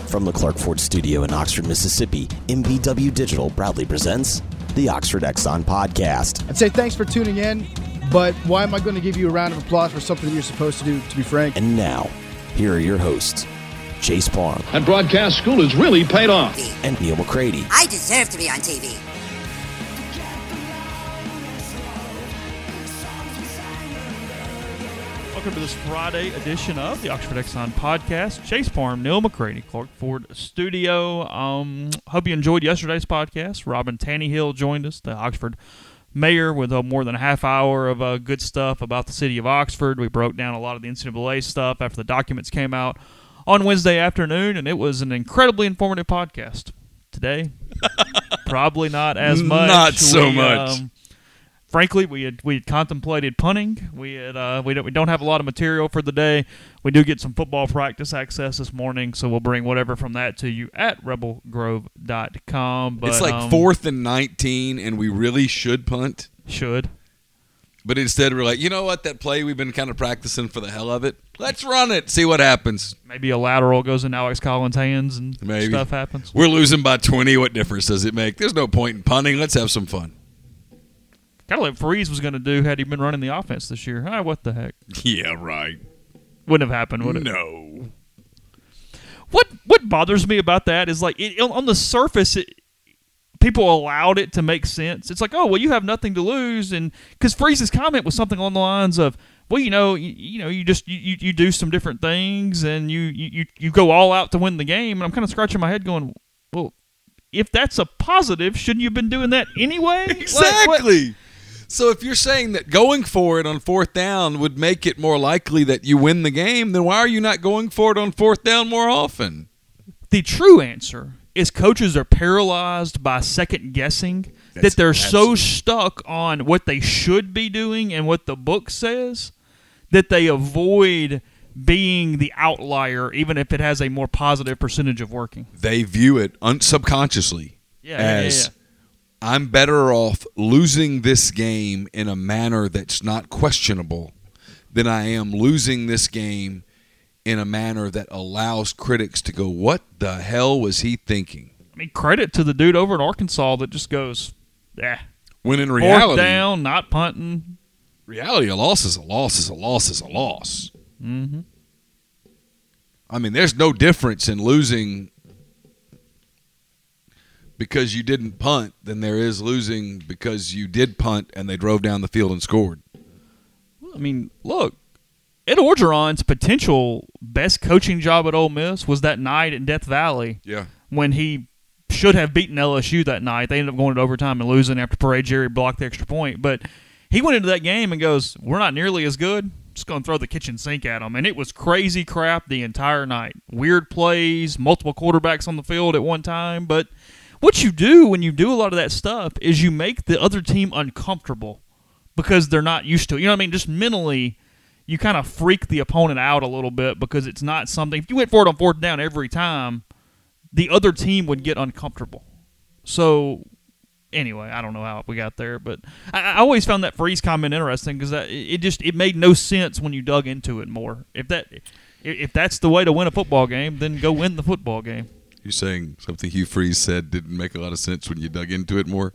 From the Clark Ford Studio in Oxford, Mississippi, MVW Digital proudly presents the Oxford Exxon Podcast. I'd say thanks for tuning in, but why am I going to give you a round of applause for something that you're supposed to do, to be frank? And now, here are your hosts, Chase Parham. And broadcast school has really paid off. And Neil McCready. I deserve to be on TV. Welcome to this Friday edition of the Oxford Exxon Podcast. Chase Parham, Neil McCready, Clark Ford Studio. Hope you enjoyed yesterday's podcast. Robin Tannehill joined us, the Oxford mayor, with more than a half hour of good stuff about the city of Oxford. We broke down a lot of the NCAA stuff after the documents came out on Wednesday afternoon, and it was an incredibly informative podcast. Today, probably not as much. Not so much. Frankly, we had contemplated punting. We don't have a lot of material for the day. We do get some football practice access this morning, so we'll bring whatever from that to you at rebelgrove.com. But, it's like 4th and 19, and we really should punt. Should. But instead we're like, you know what, that play we've been kind of practicing for the hell of it? Let's run it, see what happens. Maybe a lateral goes in Alex Collins' hands and stuff happens. We're losing by 20. What difference does it make? There's no point in punting. Let's have some fun. Kind of like Freeze was going to do had he been running the offense this year. What the heck? Yeah, right. Wouldn't have happened, would it? No. What bothers me about that is, like, on the surface, people allowed it to make sense. It's like, oh, well, you have nothing to lose, and because Freeze's comment was something along the lines of, well, you do some different things, and you go all out to win the game. And I'm kind of scratching my head, going, well, if that's a positive, shouldn't you have been doing that anyway? Exactly. So if you're saying that going for it on 4th down would make it more likely that you win the game, then why are you not going for it on 4th down more often? The true answer is coaches are paralyzed by second guessing, that they're so stuck on what they should be doing and what the book says that they avoid being the outlier, even if it has a more positive percentage of working. They view it subconsciously as I'm better off losing this game in a manner that's not questionable than I am losing this game in a manner that allows critics to go, what the hell was he thinking? I mean, credit to the dude over in Arkansas that just goes, when in reality, 4th down, not punting. Reality, a loss is a loss is a loss is a loss. Mm-hmm. I mean, there's no difference in losing because you didn't punt than there is losing because you did punt and they drove down the field and scored. I mean, look, Ed Orgeron's potential best coaching job at Ole Miss was that night in Death Valley. Yeah. When he should have beaten LSU that night. They ended up going to overtime and losing after Parade Jerry blocked the extra point. But he went into that game and goes, we're not nearly as good. Just going to throw the kitchen sink at them. And it was crazy crap the entire night. Weird plays, multiple quarterbacks on the field at one time. But what you do when you do a lot of that stuff is you make the other team uncomfortable because they're not used to it. You know what I mean? Just mentally, you kind of freak the opponent out a little bit because it's not something. If you went for it on 4th down every time, the other team would get uncomfortable. So, anyway, I don't know how we got there, but I always found that Freeze comment interesting because it made no sense when you dug into it more. If that's the way to win a football game, then go win the football game. You're saying something Hugh Freeze said didn't make a lot of sense when you dug into it more?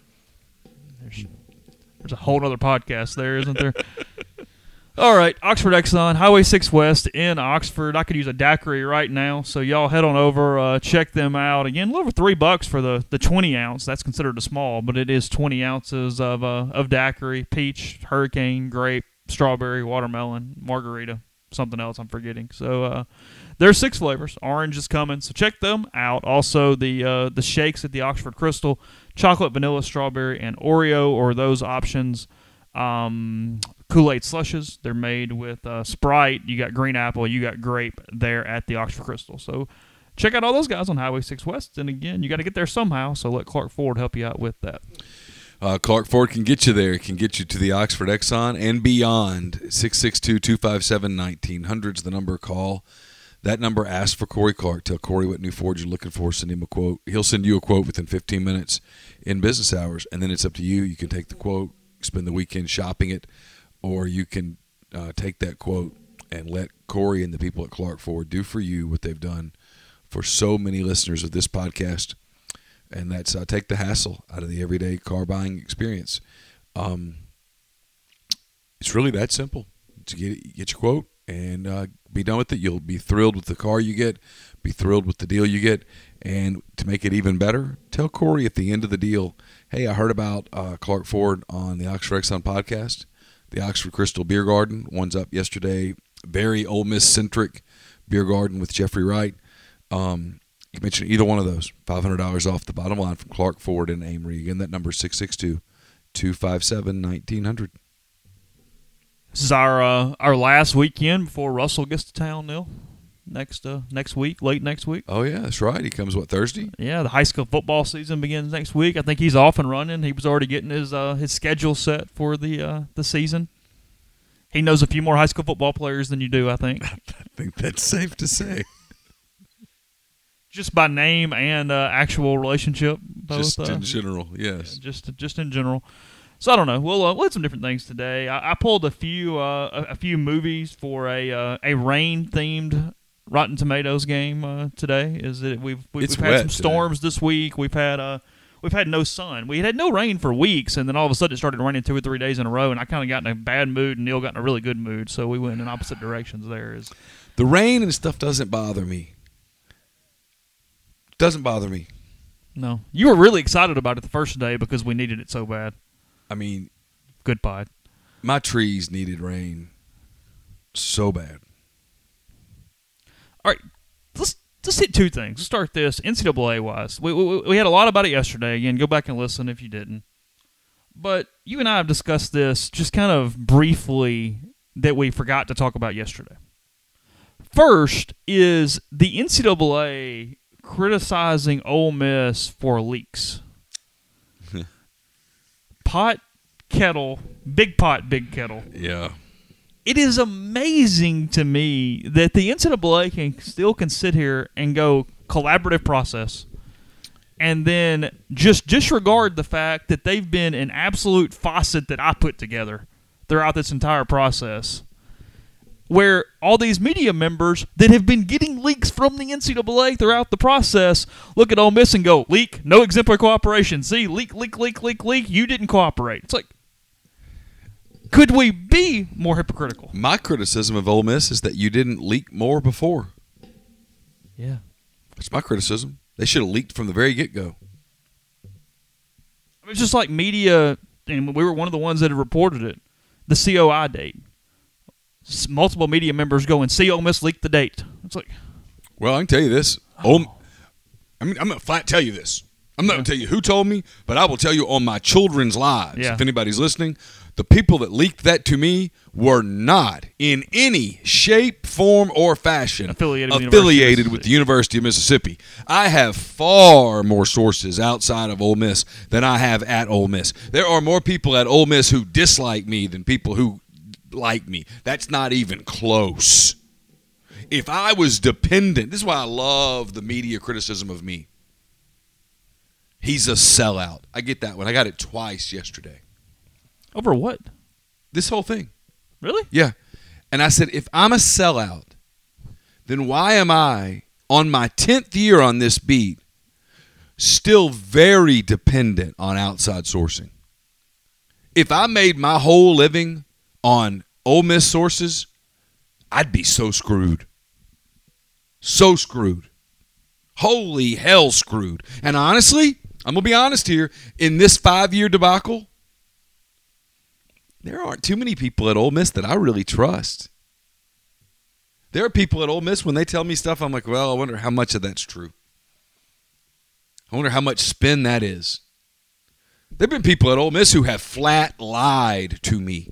There's a whole other podcast there, isn't there? All right, Oxford Exxon, Highway 6 West in Oxford. I could use a daiquiri right now, so y'all head on over, check them out. Again, a little over $3 for the 20-ounce. That's considered a small, but it is 20 ounces of daiquiri, peach, hurricane, grape, strawberry, watermelon, margarita, something else I'm forgetting. So there's 6 flavors. Orange is coming, so check them out. Also, the shakes at the Oxford Crystal, chocolate, vanilla, strawberry, and Oreo, or those options. Kool-Aid slushes. They're made with Sprite. You got green apple. You got grape there at the Oxford Crystal. So check out all those guys on Highway 6 West. And again, you got to get there somehow, so let Clark Ford help you out with that. Clark Ford can get you there. It can get you to the Oxford Exxon and beyond. 662-257-1900 is the number. Call that number. Ask for Corey Clark. Tell Corey what new Ford you're looking for. Send him a quote. He'll send you a quote within 15 minutes in business hours, and then it's up to you. You can take the quote, spend the weekend shopping it, or you can take that quote and let Corey and the people at Clark Ford do for you what they've done for so many listeners of this podcast, and that's take the hassle out of the everyday car buying experience. It's really that simple. To get your quote and be done with it. You'll be thrilled with the car you get, be thrilled with the deal you get, and to make it even better, tell Corey at the end of the deal, hey, I heard about Clark Ford on the Oxford Exxon podcast. The Oxford Crystal Beer Garden, one's up yesterday. Very Ole Miss-centric beer garden with Jeffrey Wright. You can mention either one of those. $500 off the bottom line from Clark Ford in Amory. Again, that number is 662-257-1900. This is our last weekend before Russell gets to town, Neil. Next week, late next week. Oh, yeah, that's right. He comes, Thursday? Yeah, the high school football season begins next week. I think he's off and running. He was already getting his schedule set for the season. He knows a few more high school football players than you do, I think. I think that's safe to say. Just by name and actual relationship. Both, just in general, yes. Yeah, just in general. So I don't know. We'll have some different things today. I pulled a few movies for a rain-themed Rotten Tomatoes game today. Is that we've had some storms this week. We've had no sun. We had no rain for weeks, and then all of a sudden it started raining 2 or 3 days in a row, and I kind of got in a bad mood, and Neil got in a really good mood. So we went in opposite directions there. The rain and stuff doesn't bother me. Doesn't bother me. No, you were really excited about it the first day because we needed it so bad. I mean, good pod. My trees needed rain so bad. All right, let's hit 2 things. Let's start this NCAA-wise. We had a lot about it yesterday. Again, go back and listen if you didn't. But you and I have discussed this just kind of briefly that we forgot to talk about yesterday. First is the NCAA criticizing Ole Miss for leaks. Pot, kettle, big pot, big kettle. Yeah. It is amazing to me that the NCAA can sit here and go collaborative process and then just disregard the fact that they've been an absolute faucet that I put together throughout this entire process, where all these media members that have been getting leaks from the NCAA throughout the process look at Ole Miss and go, leak, no exemplary cooperation. See, leak, you didn't cooperate. It's like, could we be more hypocritical? My criticism of Ole Miss is that you didn't leak more before. Yeah. That's my criticism. They should have leaked from the very get-go. It's just like media, and we were one of the ones that had reported it, the COI date. Multiple media members go and see Ole Miss leak the date. It's like, well, I can tell you this. I'm going to flat tell you this. I'm not going to tell you who told me, but I will tell you on my children's lives, if anybody's listening, the people that leaked that to me were not in any shape, form, or fashion affiliated with the University of Mississippi. I have far more sources outside of Ole Miss than I have at Ole Miss. There are more people at Ole Miss who dislike me than people who like me. That's not even close. If I was dependent, this is why I love the media criticism of me. He's a sellout. I get that one. I got it twice yesterday. Over what? This whole thing. Really? Yeah. And I said, if I'm a sellout, then why am I, on my 10th year on this beat, still very dependent on outside sourcing? If I made my whole living on Ole Miss sources, I'd be so screwed. So screwed. Holy hell screwed. And honestly, I'm going to be honest here, in this 5-year debacle, there aren't too many people at Ole Miss that I really trust. There are people at Ole Miss, when they tell me stuff, I'm like, well, I wonder how much of that's true. I wonder how much spin that is. There have been people at Ole Miss who have flat lied to me.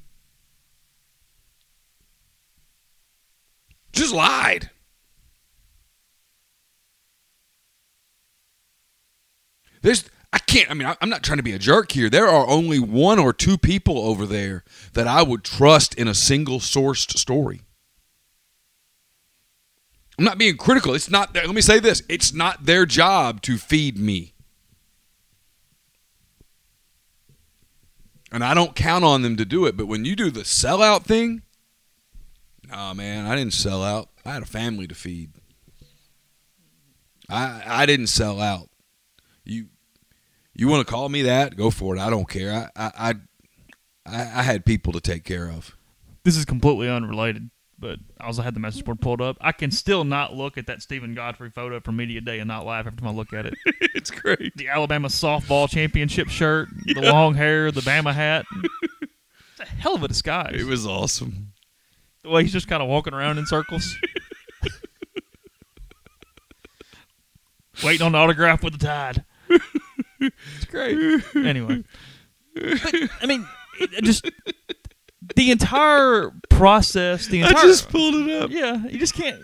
Just lied. I'm not trying to be a jerk here. There are only 1 or 2 people over there that I would trust in a single sourced story. I'm not being critical. It's not. Let me say this. It's not their job to feed me. And I don't count on them to do it. But when you do the sellout thing, nah, man, I didn't sell out. I had a family to feed. I didn't sell out. You want to call me that? Go for it. I don't care. I had people to take care of. This is completely unrelated, but I also had the message board pulled up. I can still not look at that Stephen Godfrey photo from Media Day and not laugh every time I look at it. It's great. The Alabama softball championship shirt, the long hair, the Bama hat. It's a hell of a disguise. It was awesome. The way he's just kind of walking around in circles. Waiting on the autograph with the Tide. It's great. Anyway. But, I mean, just the entire process, I just pulled it up. Yeah, you just can't.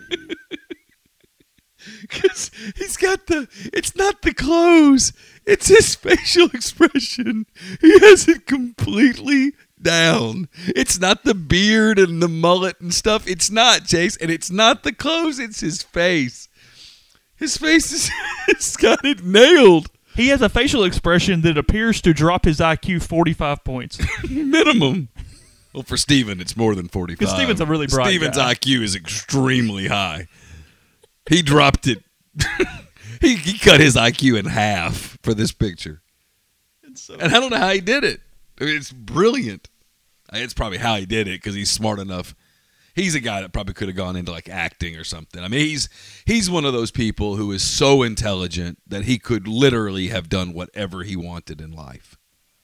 Because he's got it's not the clothes, it's his facial expression. He has it completely down. It's not the beard and the mullet and stuff. It's not, Chase. And it's not the clothes, it's his face. His face it's got it nailed. He has a facial expression that appears to drop his IQ 45 points. Minimum. Well, for Steven, it's more than 45. Because Steven's a really bright Steven's guy. IQ is extremely high. He dropped it. he cut his IQ in half for this picture. And I don't know how he did it. I mean, it's brilliant. It's probably how he did it because he's smart enough. He's a guy that probably could have gone into like acting or something. I mean, he's one of those people who is so intelligent that he could literally have done whatever he wanted in life.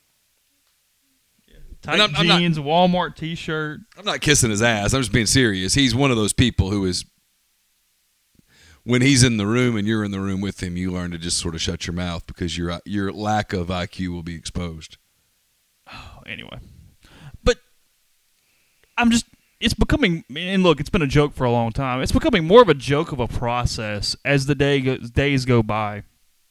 Tight jeans, Walmart T-shirt. I'm not kissing his ass. I'm just being serious. He's one of those people who is, when he's in the room and you're in the room with him, you learn to just sort of shut your mouth because your lack of IQ will be exposed. Oh, anyway. But it's becoming, and look, it's been a joke for a long time. It's becoming more of a joke of a process as the days go by.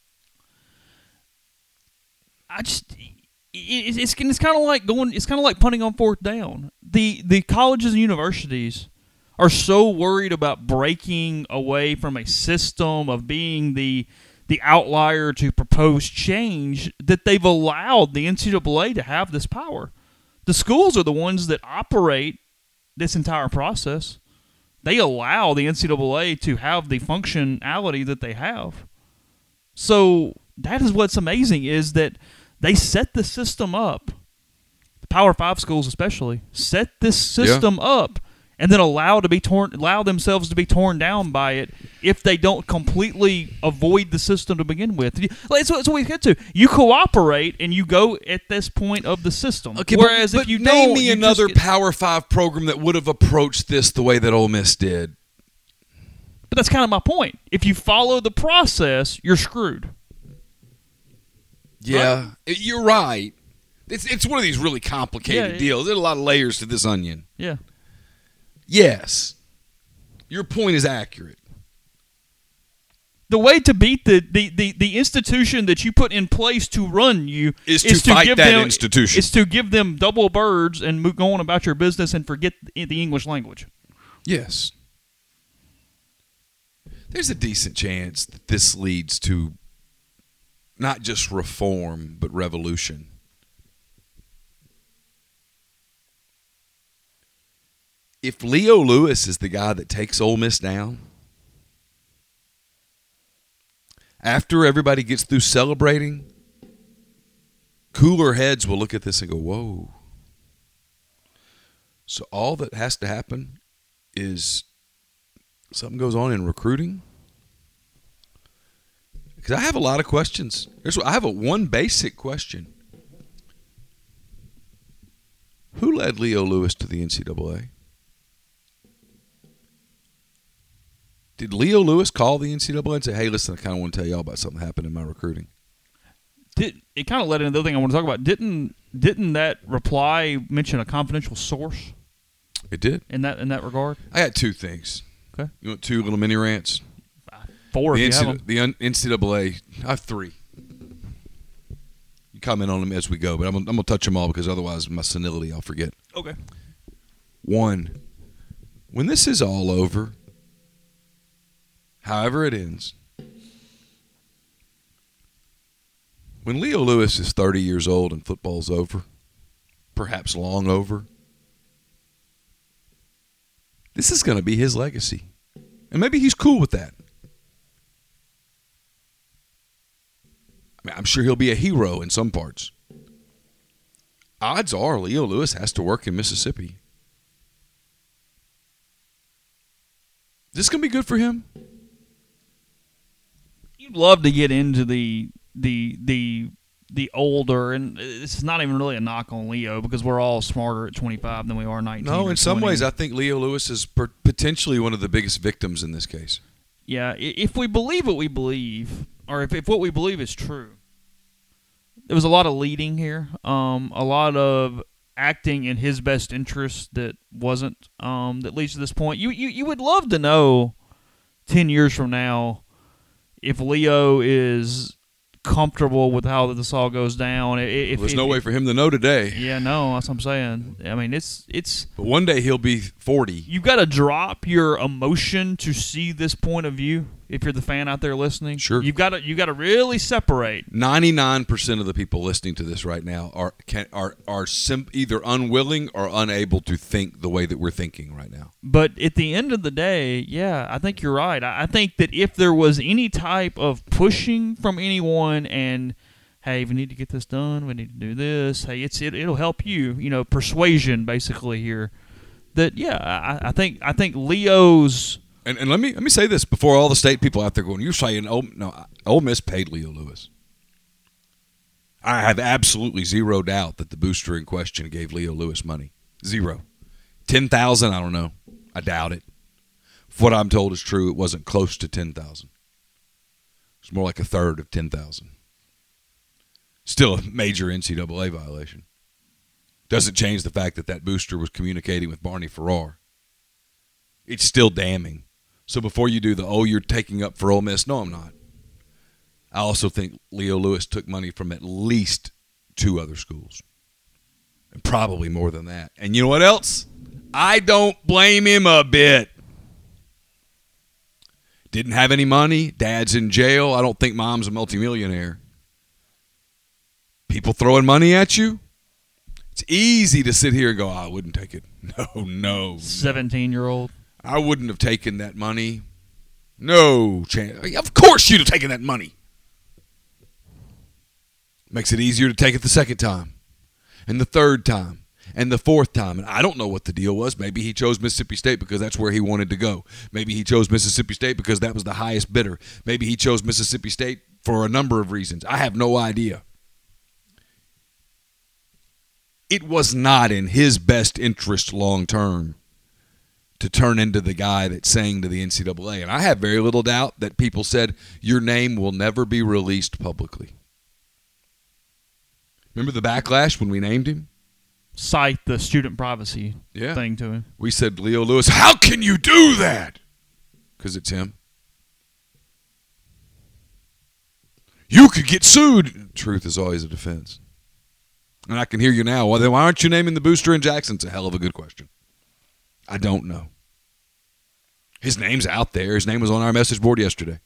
It's kind of like punting on fourth down. The colleges and universities are so worried about breaking away from a system of being the outlier to propose change that they've allowed the NCAA to have this power. The schools are the ones that operate this entire process. They allow the NCAA to have the functionality that they have. So that is what's amazing is that they set the system up, the Power 5 schools especially, set this system up and then allow themselves to be torn down by it if they don't completely avoid the system to begin with. That's what we get to. You cooperate and you go at this point of the system. Okay, whereas but if you name don't, me another Power 5 program that would have approached this the way that Ole Miss did. But that's kind of my point. If you follow the process, you're screwed. Yeah, right? You're right. It's one of these really complicated deals. There's a lot of layers to this onion. Yeah. Yes. Your point is accurate. The way to beat the institution that you put in place to run you is to fight give that them, institution. Is to give them double birds and go on about your business and forget the English language. Yes. There's a decent chance that this leads to not just reform, but revolution. If Leo Lewis is the guy that takes Ole Miss down, after everybody gets through celebrating, cooler heads will look at this and go, whoa. So all that has to happen is something goes on in recruiting. Because I have a lot of questions. I have one basic question. Who led Leo Lewis to the NCAA? Did Leo Lewis call the NCAA and say, hey, listen, I kind of want to tell y'all about something that happened in my recruiting? It kind of led into the other thing I want to talk about. Didn't that reply mention a confidential source? It did. In that regard? I got two things. Okay. You want two little mini rants? 4 if you have them. The NCAA, I have 3. You comment on them as we go, but I'm going to touch them all because otherwise my senility, I'll forget. Okay. 1, when this is all over, however it ends, when Leo Lewis is 30 years old and football's over, perhaps long over, this is going to be his legacy. And maybe he's cool with that. I'm sure he'll be a hero in some parts. Odds are Leo Lewis has to work in Mississippi. Is this going to be good for him? You'd love to get into the older, and it's not even really a knock on Leo because we're all smarter at 25 than we are 19. No, in some 20. ways, I think Leo Lewis is potentially one of the biggest victims in this case. Yeah, if we believe what we believe, or if what we believe is true, there was a lot of leading here, a lot of acting in his best interest that wasn't, that leads to this point. You would love to know 10 years from now if Leo is comfortable with how this all goes down. There's no way for him to know today. Yeah, no, that's what I'm saying. I mean, it's. But one day he'll be 40. You've got to drop your emotion to see this point of view. If you're the fan out there listening, sure, you've got to really separate. 99% of the people listening to this right now are either unwilling or unable to think the way that we're thinking right now. But at the end of the day, yeah, I think you're right. I think that if there was any type of pushing from anyone, and hey, we need to get this done, we need to do this. Hey, it'll help you. Persuasion basically here. That yeah, I think Leo's. And let me say this before all the state people out there going, you're saying, Ole Miss paid Leo Lewis. I have absolutely zero doubt that the booster in question gave Leo Lewis money. Zero. 10,000, I don't know. I doubt it. If what I'm told is true, it wasn't close to 10,000. It's more like a third of 10,000. Still a major NCAA violation. Doesn't change the fact that booster was communicating with Barney Farrar. It's still damning. So before you do you're taking up for Ole Miss, no, I'm not. I also think Leo Lewis took money from at least 2 other schools. And probably more than that. And you know what else? I don't blame him a bit. Didn't have any money. Dad's in jail. I don't think mom's a multimillionaire. People throwing money at you? It's easy to sit here and go, I wouldn't take it. No. 17-year-old. I wouldn't have taken that money. No chance. Of course you'd have taken that money. Makes it easier to take it the second time, and the third time, and the fourth time. And I don't know what the deal was. Maybe he chose Mississippi State because that's where he wanted to go. Maybe he chose Mississippi State because that was the highest bidder. Maybe he chose Mississippi State for a number of reasons. I have no idea. It was not in his best interest long term to turn into the guy that's saying to the NCAA. And I have very little doubt that people said, your name will never be released publicly. Remember the backlash when we named him? Cite the student privacy thing to him. We said, Leo Lewis, how can you do that? Because it's him. You could get sued. Truth is always a defense. And I can hear you now. Well, then why aren't you naming the booster in Jackson? It's a hell of a good question. I don't know. His name's out there. His name was on our message board yesterday.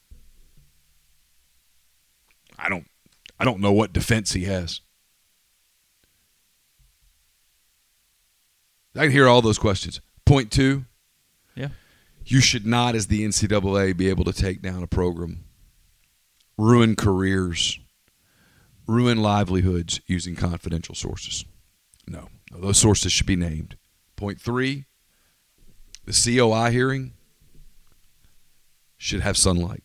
I don't know what defense he has. I can hear all those questions. Point 2. Yeah. You should not, as the NCAA, be able to take down a program, ruin careers, ruin livelihoods using confidential sources. No, those sources should be named. Point 3. The COI hearing should have sunlight.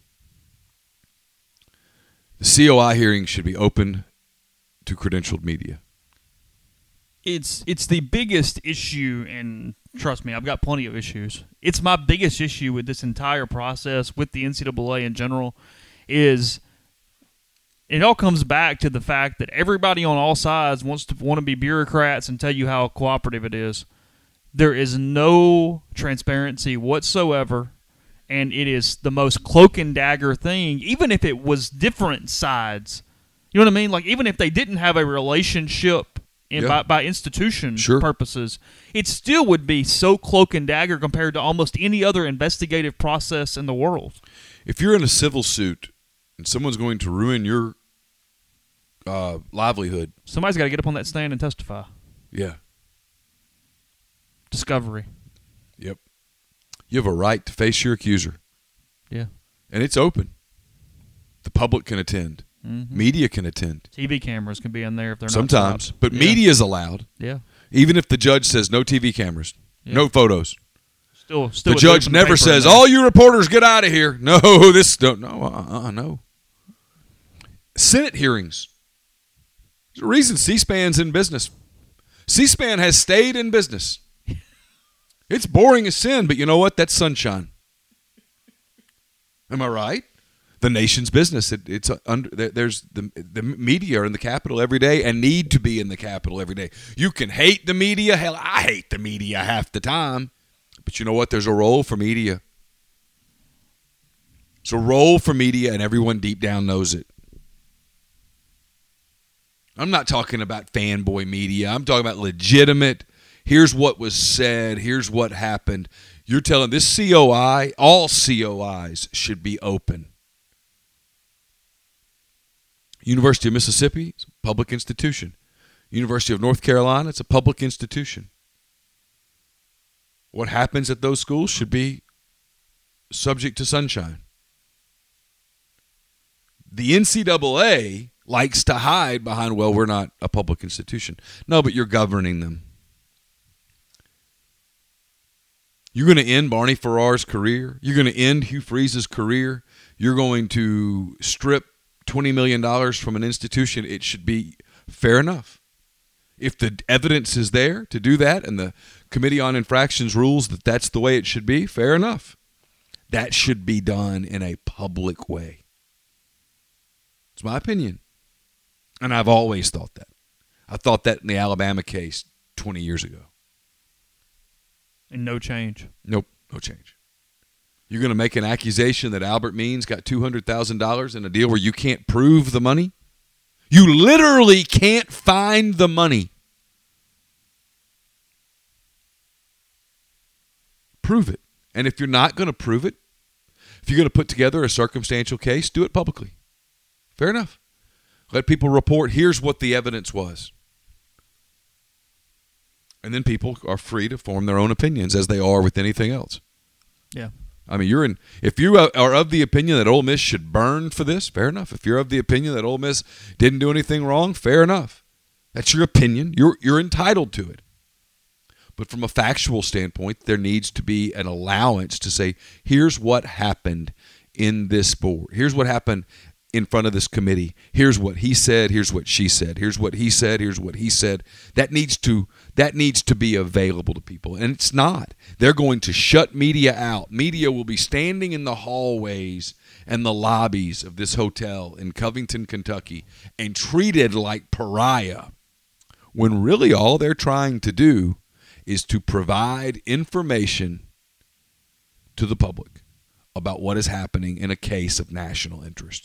The COI hearing should be open to credentialed media. It's the biggest issue, and trust me, I've got plenty of issues. It's my biggest issue with this entire process, with the NCAA in general, is it all comes back to the fact that everybody on all sides want to be bureaucrats and tell you how cooperative it is. There is no transparency whatsoever, and it is the most cloak and dagger thing, even if it was different sides. You know what I mean? Like, even if they didn't have a relationship by institution purposes, it still would be so cloak and dagger compared to almost any other investigative process in the world. If you're in a civil suit and someone's going to ruin your livelihood, somebody's got to get up on that stand and testify. Yeah. Discovery. Yep. You have a right to face your accuser. Yeah. And it's open. The public can attend. Mm-hmm. Media can attend. TV cameras can be in there if they're not sometimes, stopped. but media is allowed. Yeah. Even if the judge says no TV cameras, no photos. Still the judge never says, all you reporters get out of here. No, no. Senate hearings. There's a reason C-SPAN's in business. C-SPAN has stayed in business. It's boring as sin, but you know what? That's sunshine. Am I right? The nation's business. There's the media are in the Capitol every day and need to be in the Capitol every day. You can hate the media. Hell, I hate the media half the time. But you know what? There's a role for media. It's a role for media, and everyone deep down knows it. I'm not talking about fanboy media. I'm talking about legitimate. Here's what was said. Here's what happened. You're telling this COI, all COIs should be open. University of Mississippi, it's a public institution. University of North Carolina, it's a public institution. What happens at those schools should be subject to sunshine. The NCAA likes to hide behind, well, we're not a public institution. No, but you're governing them. You're going to end Barney Farrar's career. You're going to end Hugh Freeze's career. You're going to strip $20 million from an institution. It should be fair enough. If the evidence is there to do that and the Committee on Infractions rules that that's the way it should be, fair enough. That should be done in a public way. It's my opinion. And I've always thought that. I thought that in the Alabama case 20 years ago. And no change. Nope, no change. You're going to make an accusation that Albert Means got $200,000 in a deal where you can't prove the money? You literally can't find the money. Prove it. And if you're not going to prove it, if you're going to put together a circumstantial case, do it publicly. Fair enough. Let people report, here's what the evidence was. And then people are free to form their own opinions as they are with anything else. Yeah. I mean, if you are of the opinion that Ole Miss should burn for this, fair enough. If you're of the opinion that Ole Miss didn't do anything wrong, fair enough. That's your opinion. You're entitled to it. But from a factual standpoint, there needs to be an allowance to say, here's what happened in this board. Here's what happened in front of this committee. Here's what he said. Here's what she said. Here's what he said. Here's what he said. That needs to be available to people, and it's not. They're going to shut media out. Media will be standing in the hallways and the lobbies of this hotel in Covington, Kentucky, and treated like pariah, when really all they're trying to do is to provide information to the public about what is happening in a case of national interest.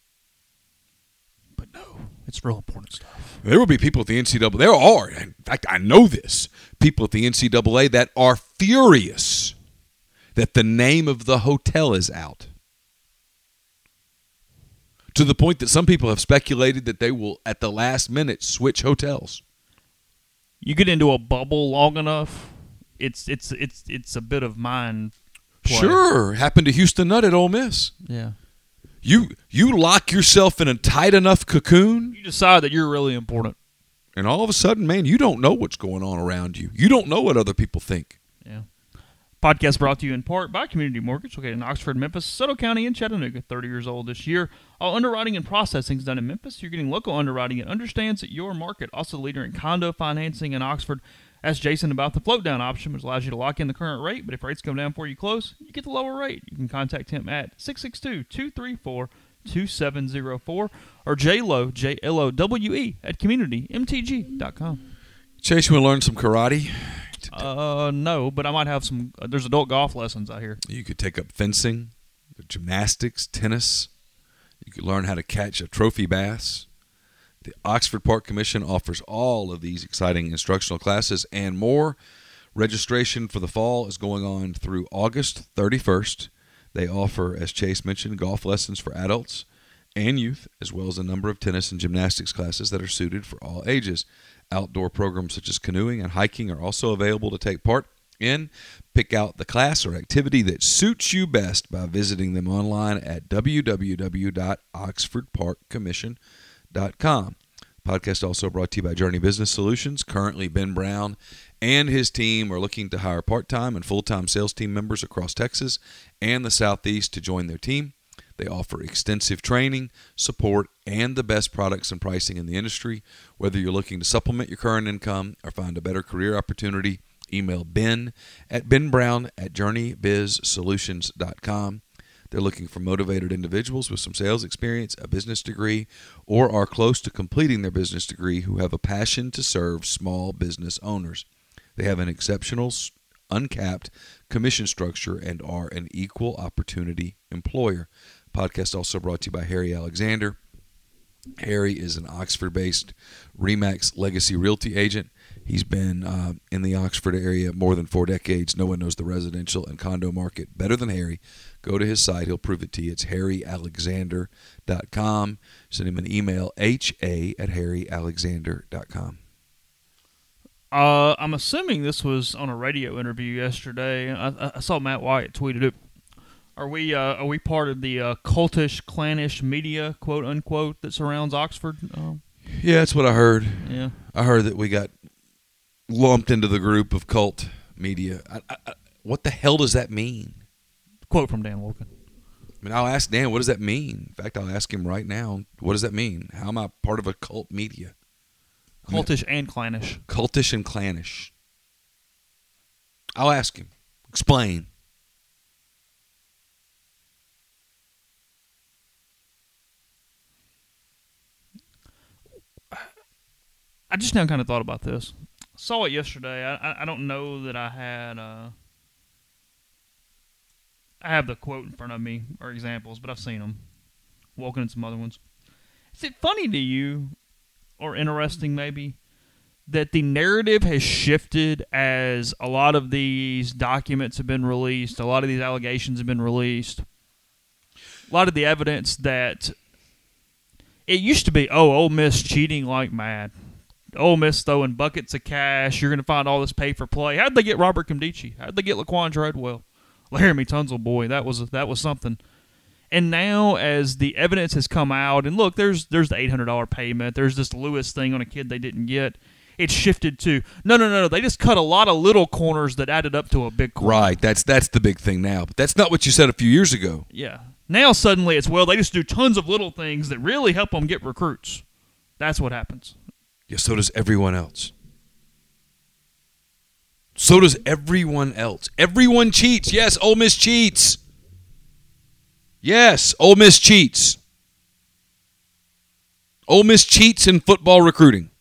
But no, it's real important stuff. There will be people at the NCAA. There are, in fact, I know this, people at the NCAA that are furious that the name of the hotel is out. To the point that some people have speculated that they will, at the last minute, switch hotels. You get into a bubble long enough, it's a bit of mind play. Sure, happened to Houston Nutt at Ole Miss. Yeah. You lock yourself in a tight enough cocoon. You decide that you're really important. And all of a sudden, man, you don't know what's going on around you. You don't know what other people think. Yeah. Podcast brought to you in part by Community Mortgage, located in Oxford, Memphis, Soto County, and Chattanooga. 30 years old this year. All underwriting and processing is done in Memphis. You're getting local underwriting and understands your market. Also the leader in condo financing in Oxford. Ask Jason about the float down option, which allows you to lock in the current rate, but if rates come down before you close, you get the lower rate. You can contact him at 662-234-2704 or JLowe, JLOWE, at communitymtg.com. Chase, you want to learn some karate? No, but I might have some. There's adult golf lessons out here. You could take up fencing, gymnastics, tennis. You could learn how to catch a trophy bass. The Oxford Park Commission offers all of these exciting instructional classes and more. Registration for the fall is going on through August 31st. They offer, as Chase mentioned, golf lessons for adults and youth, as well as a number of tennis and gymnastics classes that are suited for all ages. Outdoor programs such as canoeing and hiking are also available to take part. in. Pick out the class or activity that suits you best by visiting them online at www.oxfordparkcommission.com. Podcast also brought to you by Journey Business Solutions. Currently, Ben Brown and his team are looking to hire part-time and full-time sales team members across Texas and the Southeast to join their team. They offer extensive training, support, and the best products and pricing in the industry. Whether you're looking to supplement your current income or find a better career opportunity, email Ben at benbrown@journeybizsolutions.com. They're looking for motivated individuals with some sales experience, a business degree, or are close to completing their business degree who have a passion to serve small business owners. They have an exceptional, uncapped commission structure and are an equal opportunity employer. Podcast also brought to you by Harry Alexander. Harry is an Oxford-based RE/MAX legacy realty agent. He's been in the Oxford area more than 4 decades. No one knows the residential and condo market better than Harry. Go to his site. He'll prove it to you. It's harryalexander.com. Send him an email, ha@harryalexander.com. I'm assuming this was on a radio interview yesterday. I saw Matt Wyatt tweeted it. Are we part of the cultish, clannish media, quote unquote, that surrounds Oxford? Yeah, that's what I heard. Yeah, I heard that we got lumped into the group of cult media. What the hell does that mean? Quote from Dan Wolken. I mean, I'll ask Dan, what does that mean? In fact, I'll ask him right now, what does that mean? How am I part of a cult media? Cultish and clannish. Cultish and clannish. I'll ask him. Explain. I just now kind of thought about this. Saw it yesterday. I don't know that I had. I have the quote in front of me or examples, but I've seen them. Wolken and some other ones. Is it funny to you, or interesting maybe, that the narrative has shifted as a lot of these documents have been released, a lot of these allegations have been released, a lot of the evidence that it used to be, Ole Miss cheating like mad. Ole Miss throwing buckets of cash. You're going to find all this pay for play. How'd they get Robert Comdici? How'd they get Laquan Treadwell? Laramie Tunsil, boy, that was something. And now, as the evidence has come out, and look, there's the $800 payment. There's this Lewis thing on a kid they didn't get. It's shifted to no. They just cut a lot of little corners that added up to a big corner. Right. That's the big thing now. But that's not what you said a few years ago. Yeah. Now suddenly it's they just do tons of little things that really help them get recruits. That's what happens. Yeah, so does everyone else. So does everyone else. Everyone cheats. Yes, Ole Miss cheats. Yes, Ole Miss cheats. Ole Miss cheats in football recruiting.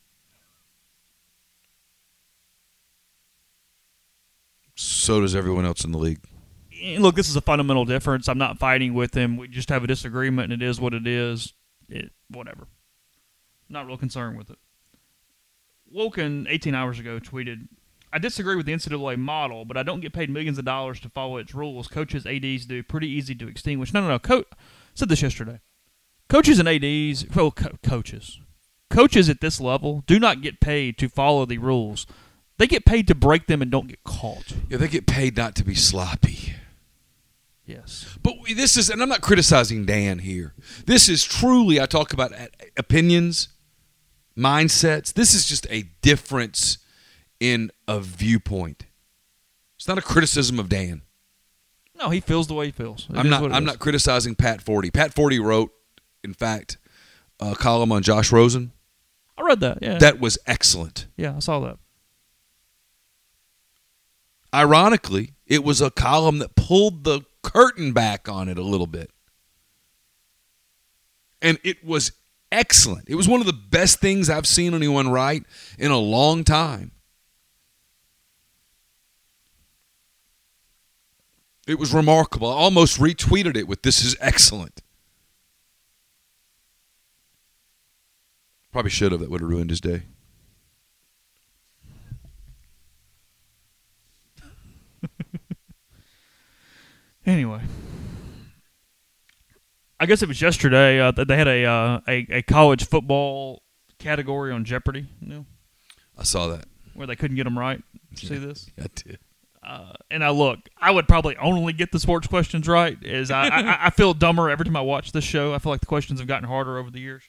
So does everyone else in the league. Look, this is a fundamental difference. I'm not fighting with him. We just have a disagreement, and it is what it is. Whatever. Not real concerned with it. Wolken, 18 hours ago, tweeted, I disagree with the NCAA model, but I don't get paid millions of dollars to follow its rules. Coaches, ADs do. Pretty easy to extinguish. No. Said this yesterday. Coaches and ADs, coaches at this level do not get paid to follow the rules. They get paid to break them and don't get caught. Yeah, they get paid not to be sloppy. Yes. But this is, and I'm not criticizing Dan here. This is truly, I talk about opinions, mindsets. This is just a difference in a viewpoint. It's not a criticism of Dan. No, he feels the way he feels. I'm not criticizing Pat Forty. Pat Forty wrote, in fact, a column on Josh Rosen. I read that, yeah. That was excellent. Yeah, I saw that. Ironically, it was a column that pulled the curtain back on it a little bit. And it was excellent. It was one of the best things I've seen anyone write in a long time. It was remarkable. I almost retweeted it with, "This is excellent." Probably should have. That would have ruined his day. Anyway, I guess it was yesterday that they had a college football category on Jeopardy. You know? I saw that. Where they couldn't get them right. Did you see this? I did. And I would probably only get the sports questions right. I feel dumber every time I watch this show. I feel like the questions have gotten harder over the years.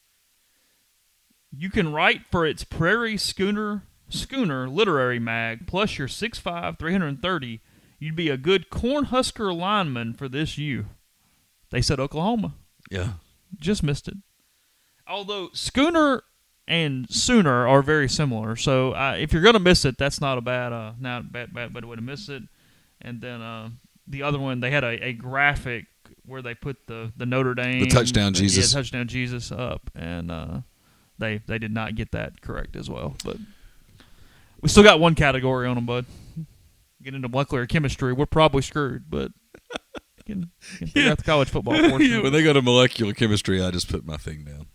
You can write for its Prairie Schooner literary mag, plus your 6'5", 330. You'd be a good Cornhusker lineman for this U. They said Oklahoma. Yeah. Just missed it. Although Schooner and Sooner are very similar, so if you're gonna miss it, that's not a bad way to miss it. And then the other one, they had a graphic where they put the Notre Dame, the touchdown Jesus, touchdown Jesus up, and they did not get that correct as well. But we still got one category on them, bud. Get into molecular chemistry, we're probably screwed, but can figure out the college football portion. Yeah, when they go to molecular chemistry, I just put my thing down.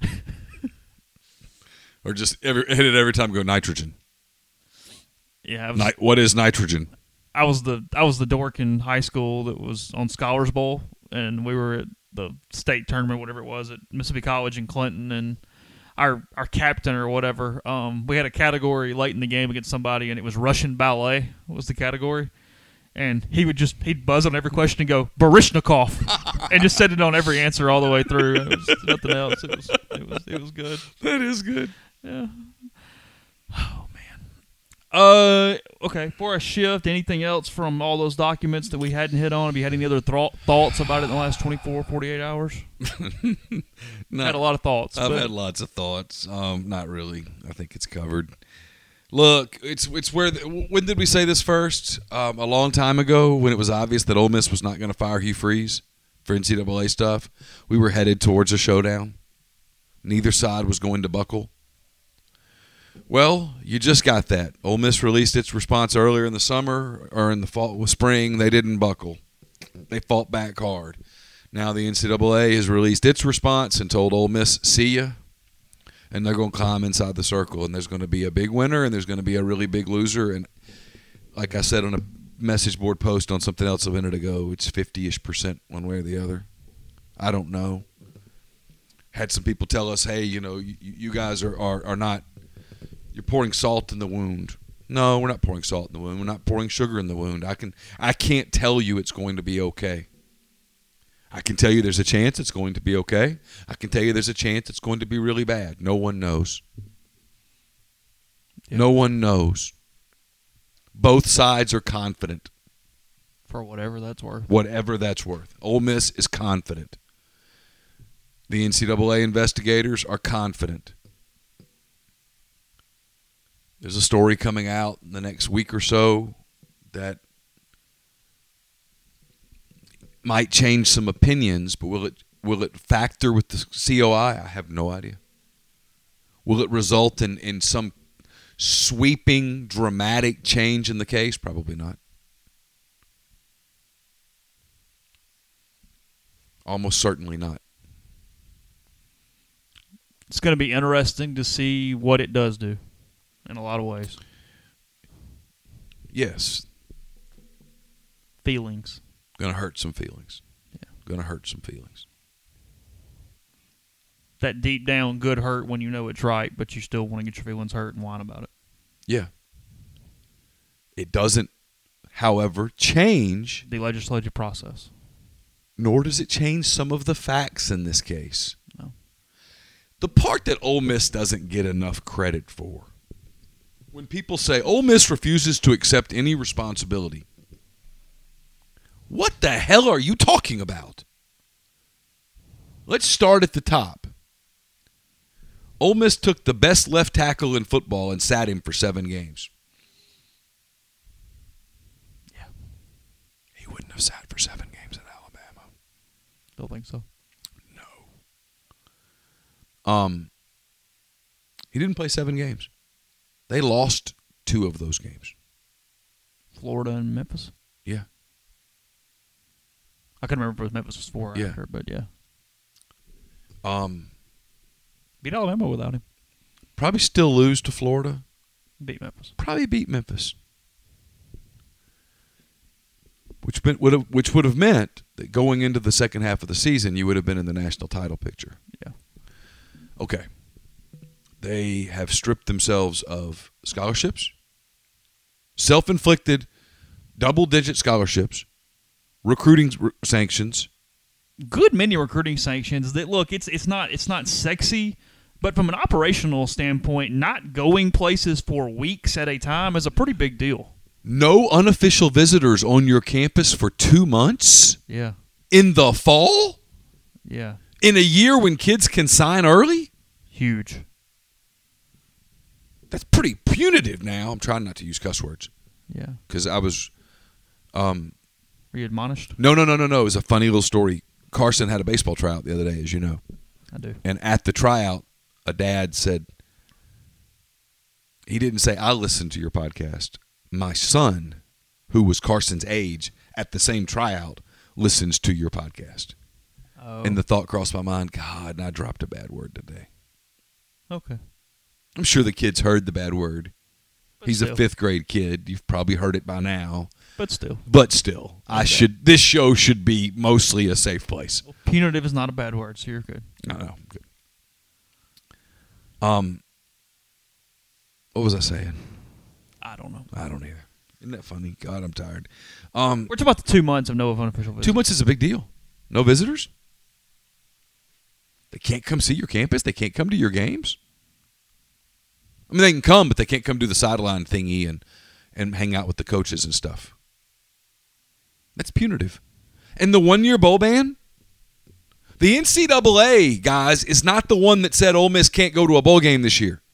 Or just hit it every time. Go nitrogen. Yeah. What is nitrogen? I was the dork in high school that was on Scholars Bowl, and we were at the state tournament, whatever it was, at Mississippi College in Clinton, and our captain or whatever, we had a category late in the game against somebody, and it was Russian ballet was the category. And he'd buzz on every question and go, Baryshnikov, and just set it on every answer all the way through. It was nothing else. It was good. That is good. Yeah. Oh, man. Okay, for a shift, anything else from all those documents that we hadn't hit on? Have you had any other thoughts about it in the last 24, 48 hours? Had a lot of thoughts. I've had lots of thoughts. Not really. I think it's covered. Look, it's where when did we say this first? A long time ago, when it was obvious that Ole Miss was not going to fire Hugh Freeze for NCAA stuff. We were headed towards a showdown. Neither side was going to buckle. Well, you just got that. Ole Miss released its response earlier in the summer or in the fall, spring. They didn't buckle. They fought back hard. Now the NCAA has released its response and told Ole Miss, see ya. And they're going to climb inside the circle, and there's going to be a big winner, and there's going to be a really big loser. And like I said on a message board post on something else a minute ago, it's 50-ish% one way or the other. I don't know. Had some people tell us, hey, you guys are not, you're pouring salt in the wound. No, we're not pouring salt in the wound. We're not pouring sugar in the wound. I can't tell you it's going to be okay. I can tell you there's a chance it's going to be okay. I can tell you there's a chance it's going to be really bad. No one knows. Yeah. No one knows. Both sides are confident. For whatever that's worth. Whatever that's worth. Ole Miss is confident. The NCAA investigators are confident. There's a story coming out in the next week or so that might change some opinions, but will it factor with the COI? I have no idea. Will it result in some sweeping, dramatic change in the case? Probably not. Almost certainly not. It's going to be interesting to see what it does do in a lot of ways. Yes. Feelings. Going to hurt some feelings. Yeah. Going to hurt some feelings. That deep down good hurt when you know it's right, but you still want to get your feelings hurt and whine about it. Yeah. It doesn't, however, change the legislative process. Nor does it change some of the facts in this case. No. The part that Ole Miss doesn't get enough credit for, when people say Ole Miss refuses to accept any responsibility, what the hell are you talking about? Let's start at the top. Ole Miss took the best left tackle in football and sat him for 7 games. Yeah. He wouldn't have sat for 7 games in Alabama. Don't think so. No. He didn't play 7 games. They lost 2 of those games. Florida and Memphis? Yeah. I couldn't remember if Memphis was 4 yeah. after, but yeah. Beat Alabama without him. Probably still lose to Florida. Beat Memphis. Probably beat Memphis. Which would have meant that going into the second half of the season, you would have been in the national title picture. Yeah. Okay. They have stripped themselves of scholarships, self-inflicted double-digit scholarships, recruiting sanctions. Good many recruiting sanctions that, look, it's not sexy, but from an operational standpoint, not going places for weeks at a time is a pretty big deal. No unofficial visitors on your campus for 2 months? Yeah. In the fall? Yeah. In a year when kids can sign early? Huge. That's pretty punitive now. I'm trying not to use cuss words. Yeah. Because I was... Were you admonished? No. It was a funny little story. Carson had a baseball tryout the other day, as you know. I do. And at the tryout, a dad said, he didn't say, I listened to your podcast. My son, who was Carson's age, at the same tryout, listens to your podcast. Oh. And the thought crossed my mind, God, and I dropped a bad word today. Okay. I'm sure the kid's heard the bad word. But He's still. a 5th grade kid. You've probably heard it by now. But still. This show should be mostly a safe place. Well, punitive is not a bad word, so you're good. No, good. What was I saying? I don't know. I don't either. Isn't that funny? God, I'm tired. We're talking about the 2 months of no unofficial visitors. 2 months is a big deal. No visitors? They can't come see your campus? They can't come to your games? I mean, they can come, but they can't come do the sideline thingy and hang out with the coaches and stuff. That's punitive. And the one-year bowl ban? The NCAA, guys, is not the one that said Ole Miss can't go to a bowl game this year.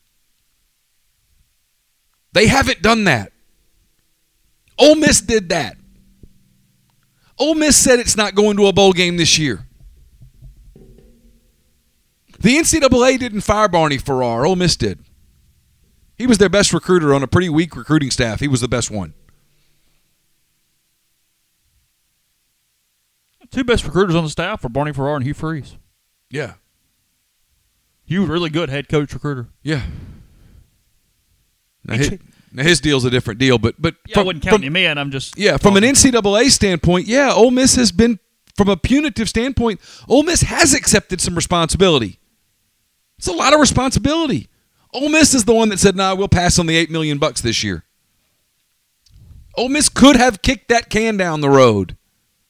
They haven't done that. Ole Miss did that. Ole Miss said it's not going to a bowl game this year. The NCAA didn't fire Barney Farrar. Ole Miss did. He was their best recruiter on a pretty weak recruiting staff. He was the best one. Two best recruiters on the staff were Barney Farrar and Hugh Freeze. Yeah. Hugh was a really good head coach recruiter. Yeah. Now his deal's a different deal, but I wouldn't count him in. I'm just from an NCAA standpoint, Ole Miss has been, from a punitive standpoint, Ole Miss has accepted some responsibility. It's a lot of responsibility. Ole Miss is the one that said, "Nah, we'll pass on the $8 million this year." Ole Miss could have kicked that can down the road.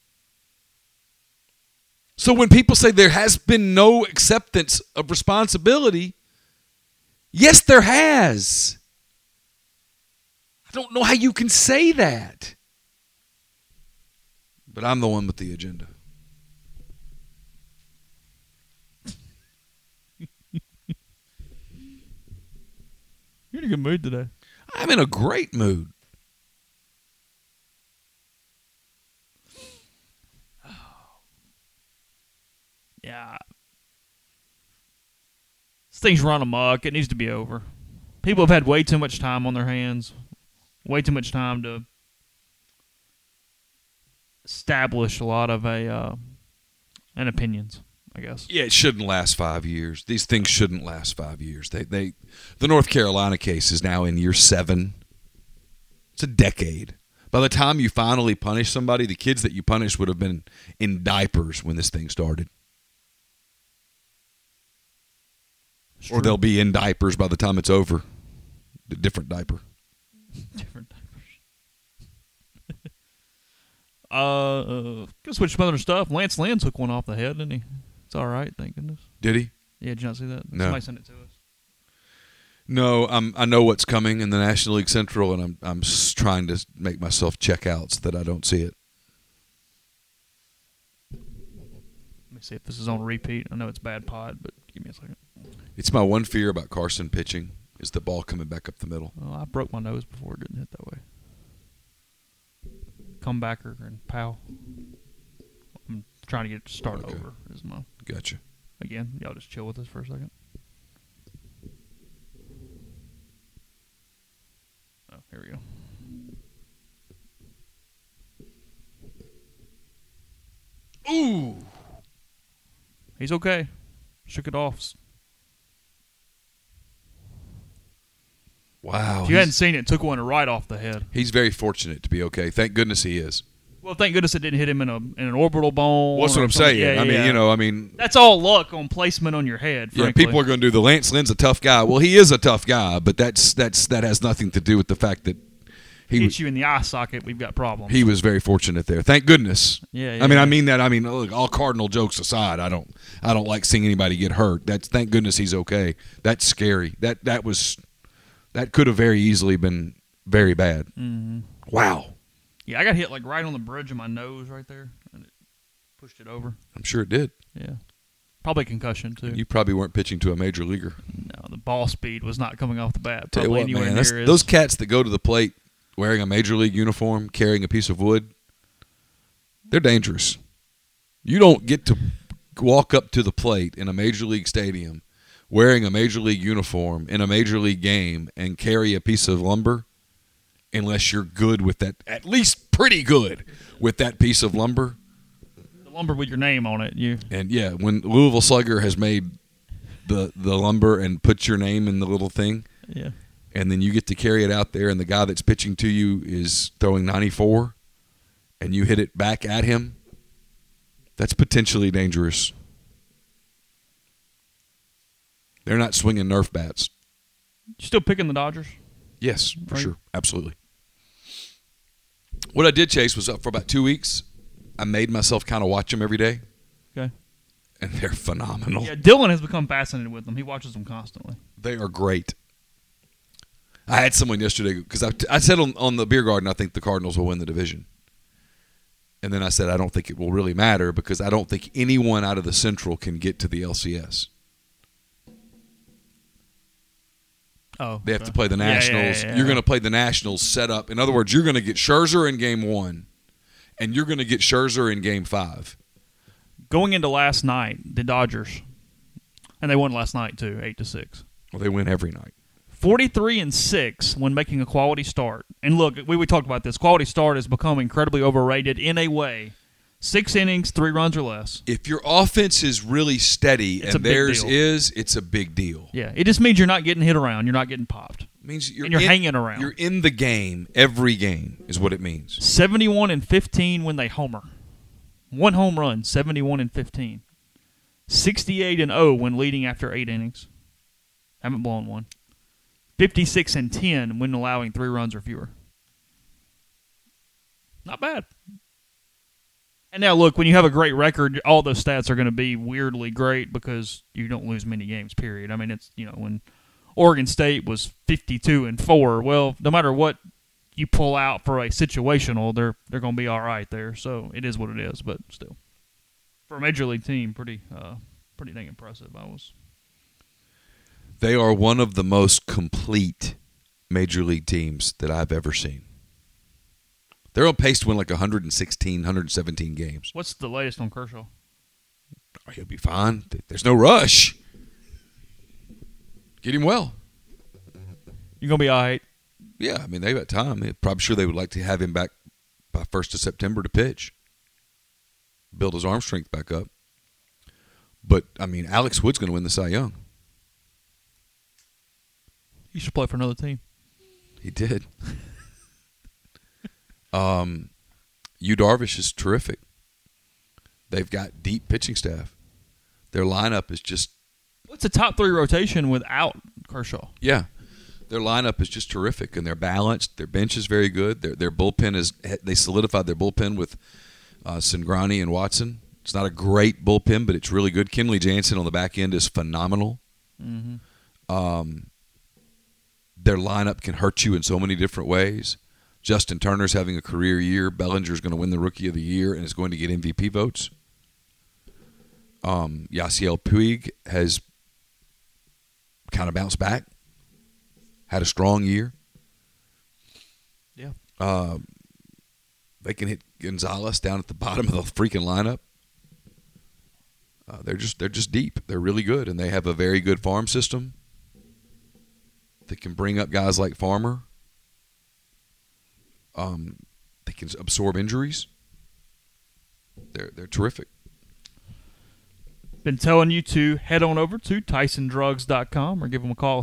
So when people say there has been no acceptance of responsibility, yes, there has. I don't know how you can say that. But I'm the one with the agenda. You're in a good mood today. I'm in a great mood. Yeah. This thing's run amok. It needs to be over. People have had way too much time on their hands. Way too much time to establish a lot of and opinions, I guess. Yeah, it shouldn't last 5 years. These things shouldn't last 5 years. The North Carolina case is now in year 7. It's a decade. By the time you finally punish somebody, the kids that you punish would have been in diapers when this thing started. Or they'll be in diapers by the time it's over. A different diaper. Different diapers. Gonna switch some other stuff. Lance Lynn took one off the head, didn't he? It's all right, thank goodness. Did he? Yeah, did you not see that? No. Somebody sent it to us. No, I know what's coming in the National League Central, and I'm trying to make myself check out so that I don't see it. Let me see if this is on repeat. I know it's bad pod, but give me a second. It's my one fear about Carson pitching is the ball coming back up the middle. Well, I broke my nose before it didn't hit that way. Comebacker and Powell. I'm trying to get it to start over. Is my Gotcha. Again, y'all just chill with us for a second. Oh, here we go. Ooh. He's okay. Shook it off. Wow. If you hadn't seen it, took one right off the head. He's very fortunate to be okay. Thank goodness he is. Well, thank goodness it didn't hit him in an orbital bone. Well, that's what I'm saying. Yeah, I mean, that's all luck on placement on your head. Yeah, frankly. people are going to do the Lance Lynn's a tough guy. Well, he is a tough guy, but that has nothing to do with the fact that hits you in the eye socket, we've got problems. He was very fortunate there. Thank goodness. Yeah. I mean that. I mean, look, all Cardinal jokes aside, I don't like seeing anybody get hurt. Thank goodness he's okay. That's scary. That could have very easily been very bad. Mm-hmm. Wow. Yeah, I got hit like right on the bridge of my nose right there, and it pushed it over. I'm sure it did. Yeah. Probably concussion, too. You probably weren't pitching to a major leaguer. No, the ball speed was not coming off the bat. Tell you Probably what, anywhere man, near those cats that go to the plate wearing a major league uniform, carrying a piece of wood, they're dangerous. You don't get to walk up to the plate in a major league stadium wearing a major league uniform in a major league game and carry a piece of lumber unless you're good with that, at least pretty good with that piece of lumber. Lumber with your name on it. And yeah, when Louisville Slugger has made the lumber and put your name in the little thing, yeah, and then you get to carry it out there, and the guy that's pitching to you is throwing 94, and you hit it back at him, that's potentially dangerous. They're not swinging Nerf bats. You still picking the Dodgers? Yes, for sure, absolutely. What I did, Chase, was up for about 2 weeks. I made myself kind of watch them every day. Okay. And they're phenomenal. Yeah, Dylan has become fascinated with them. He watches them constantly. They are great. I had someone yesterday, because I said on the beer garden, I think the Cardinals will win the division. And then I said I don't think it will really matter because I don't think anyone out of the Central can get to the LCS. Oh, they have to play the Nationals. Yeah. You're going to play the Nationals set up. In other words, you're going to get Scherzer in Game 1. And you're going to get Scherzer in Game 5. Going into last night, the Dodgers, and they won last night too, 8-6. Well, they win every night. 43-6 when making a quality start. And look, we talked about this. Quality start has become incredibly overrated in a way. 6 innings, 3 runs or less. If your offense is really steady and theirs is, it's a big deal. Yeah, it just means you're not getting hit around. You're not getting popped. Means you're hanging around. You're in the game every game is what it means. 71-15 when they homer. 1 home run, 71-15. 68-0 when leading after 8 innings. Haven't blown one. 56-10 when allowing 3 runs or fewer. Not bad. And now look, when you have a great record, all those stats are going to be weirdly great because you don't lose many games, period. I mean, it's, when Oregon State was 52-4. Well, no matter what you pull out for a situational, they're going to be all right there. So it is what it is, but still, for a major league team, pretty dang impressive. They are one of the most complete major league teams that I've ever seen. They're on pace to win like 116, 117 games. What's the latest on Kershaw? Oh, he'll be fine. There's no rush. Get him well. You're going to be all right. Yeah, I mean, they've got time. I'm probably sure they would like to have him back by 1st of September to pitch. Build his arm strength back up. But, I mean, Alex Wood's going to win the Cy Young. He should play for another team. He did. Yu Darvish is terrific. They've got deep pitching staff. Their lineup is just... What's a top 3 rotation without Kershaw? Yeah. Their lineup is just terrific, and they're balanced. Their bench is very good. Their bullpen is... They solidified their bullpen with Cingrani and Watson. It's not a great bullpen, but it's really good. Kenley Jansen on the back end is phenomenal. Mm-hmm. Their lineup can hurt you in so many different ways. Justin Turner's having a career year. Bellinger's going to win the Rookie of the Year and is going to get MVP votes. Yasiel Puig has kind of bounced back. Had a strong year. Yeah. They can hit Gonzalez down at the bottom of the freaking lineup. They're just deep. They're really good, and they have a very good farm system that can bring up guys like Farmer. They can absorb injuries. They're terrific. Been telling you to head on over to TysonDrugs.com or give them a call,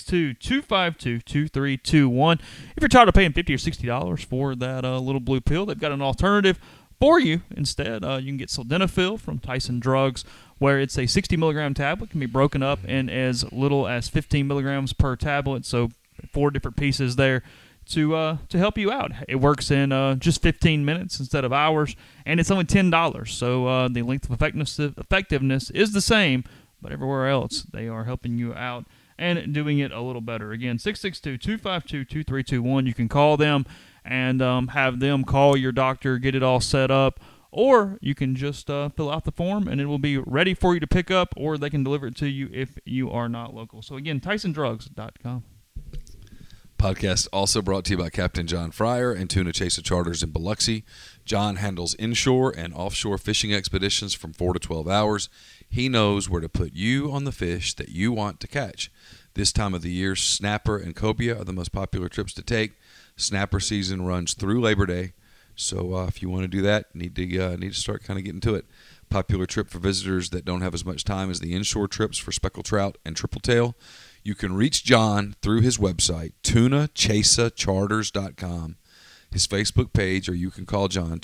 662-252-2321. If you're tired of paying $50 or $60 for that little blue pill, they've got an alternative for you. Instead, you can get Sildenafil from Tyson Drugs, where it's a 60 milligram tablet, can be broken up in as little as 15 milligrams per tablet, so 4 different pieces there to help you out. It works in just 15 minutes instead of hours, and it's only $10. So the length of effectiveness is the same, but everywhere else they are helping you out and doing it a little better. Again, 662-252-2321. You can call them and have them call your doctor, get it all set up, or you can just fill out the form and it will be ready for you to pick up, or they can deliver it to you if you are not local. So again, TysonDrugs.com. Podcast also brought to you by Captain John Fryer and Tuna Chaser Charters in Biloxi. John handles inshore and offshore fishing expeditions from 4 to 12 hours. He knows where to put you on the fish that you want to catch. This time of the year, snapper and cobia are the most popular trips to take. Snapper season runs through Labor Day, so if you want to do that, need to start kind of getting to it. Popular trip for visitors that don't have as much time as the inshore trips for speckled trout and triple tail. You can reach John through his website, tunachasercharters.com, his Facebook page, or you can call John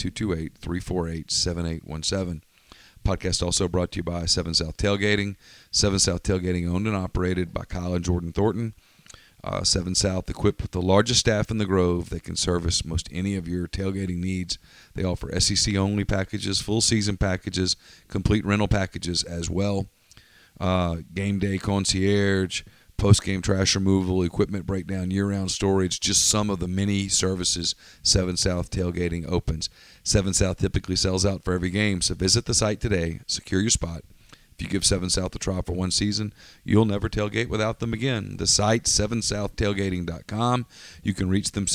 228-348-7817. Podcast also brought to you by 7 South Tailgating. 7 South Tailgating, owned and operated by Kyle and Jordan Thornton. 7 South, equipped with the largest staff in the Grove that can service most any of your tailgating needs. They offer SEC-only packages, full-season packages, complete rental packages as well. Game day concierge, post-game trash removal, equipment breakdown, year-round storage, just some of the many services 7 South Tailgating opens. 7 South typically sells out for every game, so visit the site today, secure your spot. If you give 7 South a try for one season, you'll never tailgate without them again. The site, 7southtailgating.com. You can reach them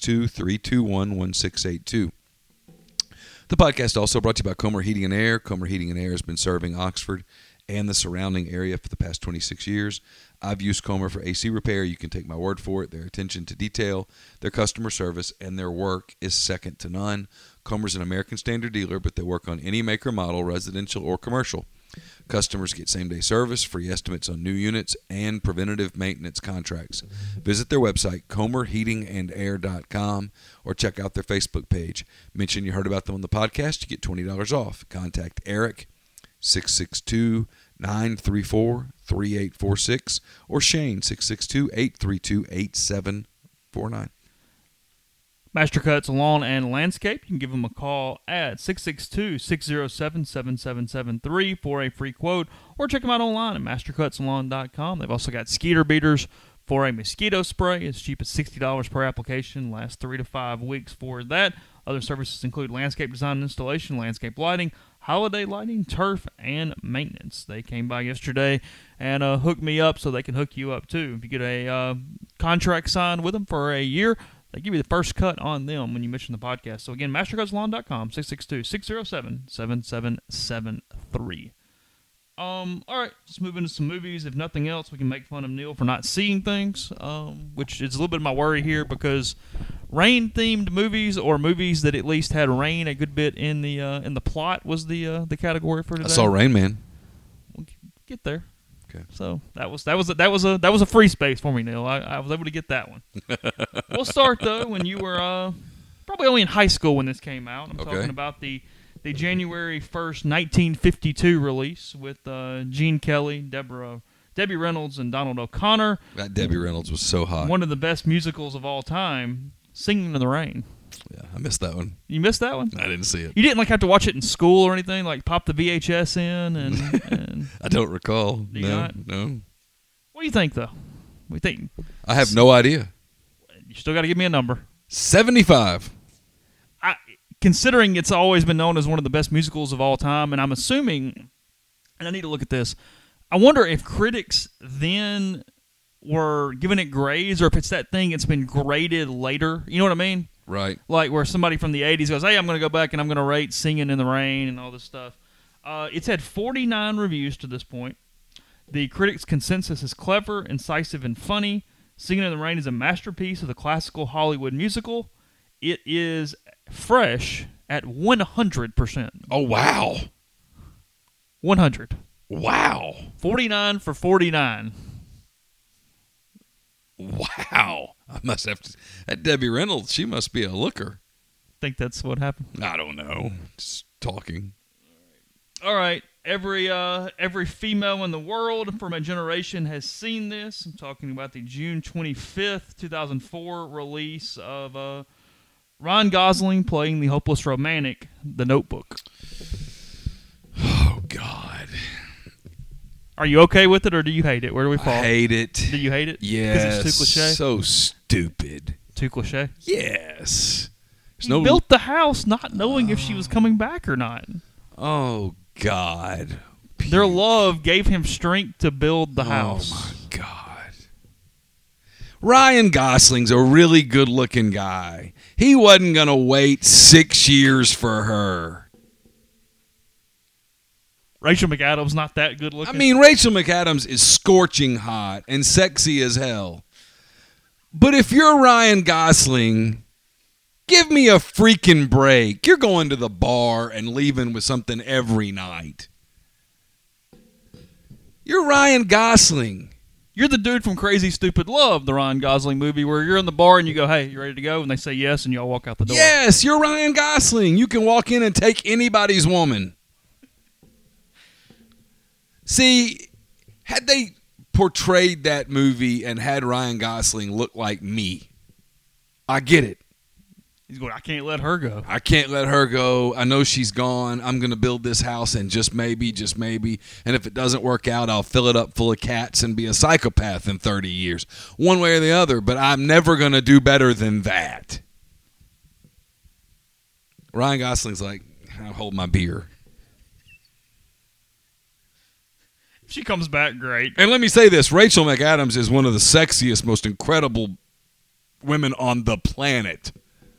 662-321-1682. The podcast also brought to you by Comer Heating and Air. Comer Heating and Air has been serving Oxford and the surrounding area for the past 26 years. I've used Comer for AC repair. You can take my word for it. Their attention to detail, their customer service, and their work is second to none. Comer's an American Standard dealer, but they work on any maker model, residential or commercial. Customers get same-day service, free estimates on new units, and preventative maintenance contracts. Visit their website, comerheatingandair.com, or check out their Facebook page. Mention you heard about them on the podcast, you get $20 off. Contact Eric, 662-934-3846, or Shane, 662-832-8749. Master Cuts Lawn and Landscape. You can give them a call at 662-607-7773 for a free quote, or check them out online at mastercutslawn.com. They've also got Skeeter Beaters for a mosquito spray. It's cheap as $60 per application. Lasts 3 to 5 weeks for that. Other services include landscape design and installation, landscape lighting, holiday lighting, turf, and maintenance. They came by yesterday and hooked me up so they can hook you up too. If you get a contract signed with them for a year, they give you the first cut on them when you mention the podcast. So again, mastercutslawn.com, 662-607-7773. All right, let's move into some movies. If nothing else, we can make fun of Neil for not seeing things, which is a little bit of my worry here, because rain-themed movies, or movies that at least had rain a good bit in the plot, was the category for today. I saw Rain Man. We'll get there. Okay. So that was a free space for me, Neil. I was able to get that one. We'll start though when you were probably only in high school when this came out. I'm talking about the January 1st, 1952 release with Gene Kelly, Debbie Reynolds, and Donald O'Connor. That Debbie Reynolds was so hot. One of the best musicals of all time, Singing in the Rain. Yeah, I missed that one. You missed that one? I didn't see it. You didn't have to watch it in school or anything, like pop the VHS in and I don't recall. Do you not? No. What do you think though? What do you think? I have no idea. You still got to give me a number. 75. Considering it's always been known as one of the best musicals of all time, and I'm assuming, and I need to look at this, I wonder if critics then were giving it grades, or if it's that thing it's been graded later. You know what I mean? Right. Like where somebody from the 80s goes, hey, I'm going to go back and I'm going to rate Singing in the Rain and all this stuff. It's had 49 reviews to this point. The critics' consensus is clever, incisive, and funny. Singing in the Rain is a masterpiece of the classical Hollywood musical. It is fresh at 100%. Oh, wow. 100. Wow. 49 for 49. Wow. I must have to. That Debbie Reynolds, she must be a looker. Think that's what happened? I don't know. Just talking. All right. Every female in the world from a generation has seen this. I'm talking about the June 25th, 2004 release of Ryan Gosling playing the hopeless romantic, The Notebook. Oh, God. Are you okay with it, or do you hate it? Where do we fall? I hate it. Do you hate it? Yes. Because it's too cliche? So stupid. Too cliche? Yes. He built the house not knowing if she was coming back or not. Oh, God. Their love gave him strength to build the house. Oh, my God. Ryan Gosling's a really good-looking guy. He wasn't going to wait 6 years for her. Rachel McAdams not that good looking? I mean, Rachel McAdams is scorching hot and sexy as hell. But if you're Ryan Gosling, give me a freaking break. You're going to the bar and leaving with something every night. You're Ryan Gosling. You're the dude from Crazy Stupid Love, the Ryan Gosling movie, where you're in the bar and you go, hey, you ready to go? And they say yes, and y'all walk out the door. Yes, you're Ryan Gosling. You can walk in and take anybody's woman. See, had they portrayed that movie and had Ryan Gosling look like me, I get it. He's going, I can't let her go. I can't let her go. I know she's gone. I'm going to build this house, and just maybe, and if it doesn't work out, I'll fill it up full of cats and be a psychopath in 30 years. One way or the other, but I'm never going to do better than that. Ryan Gosling's like, I'll hold my beer. She comes back great. And let me say this, Rachel McAdams is one of the sexiest, most incredible women on the planet.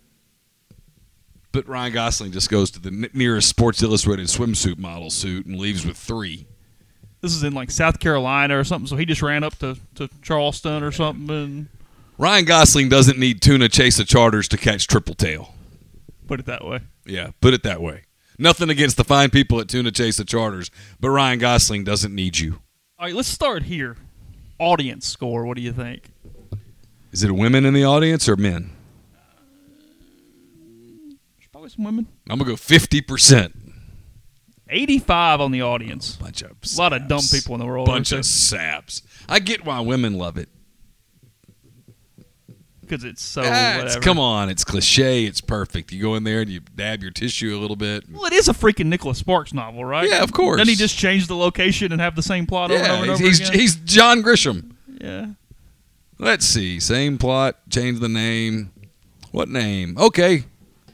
But Ryan Gosling just goes to the nearest Sports Illustrated swimsuit model suit and leaves with 3. This is in like South Carolina or something, so he just ran up to Charleston or something. And Ryan Gosling doesn't need tuna chase charters to catch triple tail. Put it that way. Yeah, put it that way. Nothing against the fine people at Tuna Chase Charters, but Ryan Gosling doesn't need you. All right, let's start here. Audience score, what do you think? Is it women in the audience or men? There's probably some women. I'm going to go 50%. 85 on the audience. Bunch of saps. A lot of dumb people in the world. Bunch of saps. I get why women love it. Because it's so whatever. Come on, it's cliche, it's perfect. You go in there and you dab your tissue a little bit. Well, it is a freaking Nicholas Sparks novel, right? Yeah, of course. Doesn't he just change the location and have the same plot over and over again? He's John Grisham. Yeah. Let's see. Same plot, change the name. What name? Okay.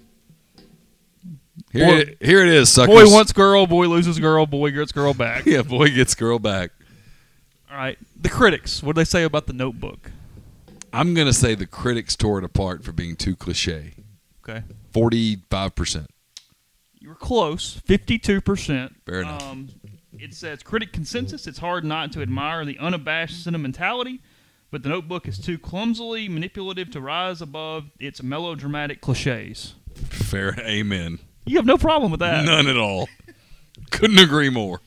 Here it is, suckers. Boy wants girl, boy loses girl, boy gets girl back. Yeah, boy gets girl back. All right. The critics, what do they say about The Notebook? I'm going to say the critics tore it apart for being too cliche. Okay. 45%. You were close. 52%. Fair enough. It says, critic consensus, it's hard not to admire the unabashed sentimentality, but The Notebook is too clumsily manipulative to rise above its melodramatic cliches. Fair. Amen. You have no problem with that. None at all. Couldn't agree more.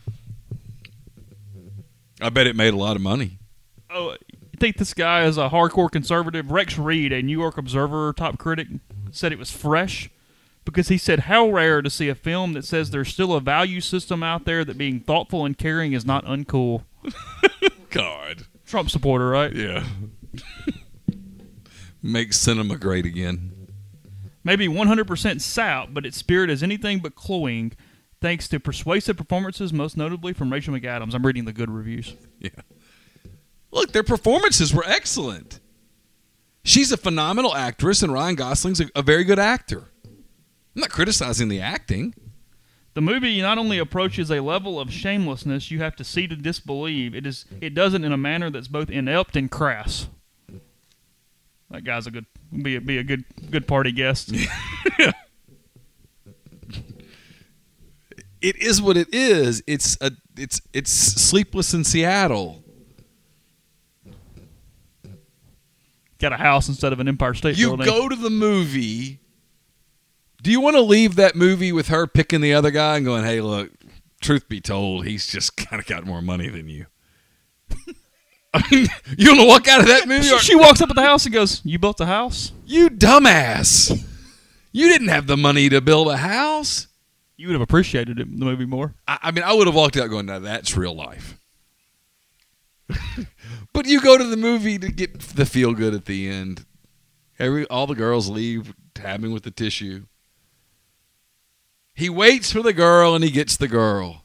I bet it made a lot of money. Oh, you think this guy is a hardcore conservative? Rex Reed, a New York Observer top critic, said it was fresh because he said how rare to see a film that says there's still a value system out there that being thoughtful and caring is not uncool. God. Trump supporter, right? Yeah. Makes cinema great again. Maybe 100% sap, but its spirit is anything but cloying, thanks to persuasive performances, most notably from Rachel McAdams. I'm reading the good reviews. Yeah. Look, their performances were excellent. She's a phenomenal actress, and Ryan Gosling's a very good actor. I'm not criticizing the acting. The movie not only approaches a level of shamelessness you have to see to disbelieve, it does it in a manner that's both inept and crass. That guy's be a good party guest. It is what it is. It's Sleepless in Seattle. Got a house instead of an Empire State Building. You go to the movie. Do you want to leave that movie with her picking the other guy and going, hey, look, truth be told, he's just kind of got more money than you? I mean, you want to walk out of that movie? She walks up at the house and goes, you built a house? You dumbass. You didn't have the money to build a house. You would have appreciated the movie more. I mean, I would have walked out going, "Now that's real life." But you go to the movie to get the feel good at the end. All the girls leave, tabbing with the tissue. He waits for the girl, and he gets the girl.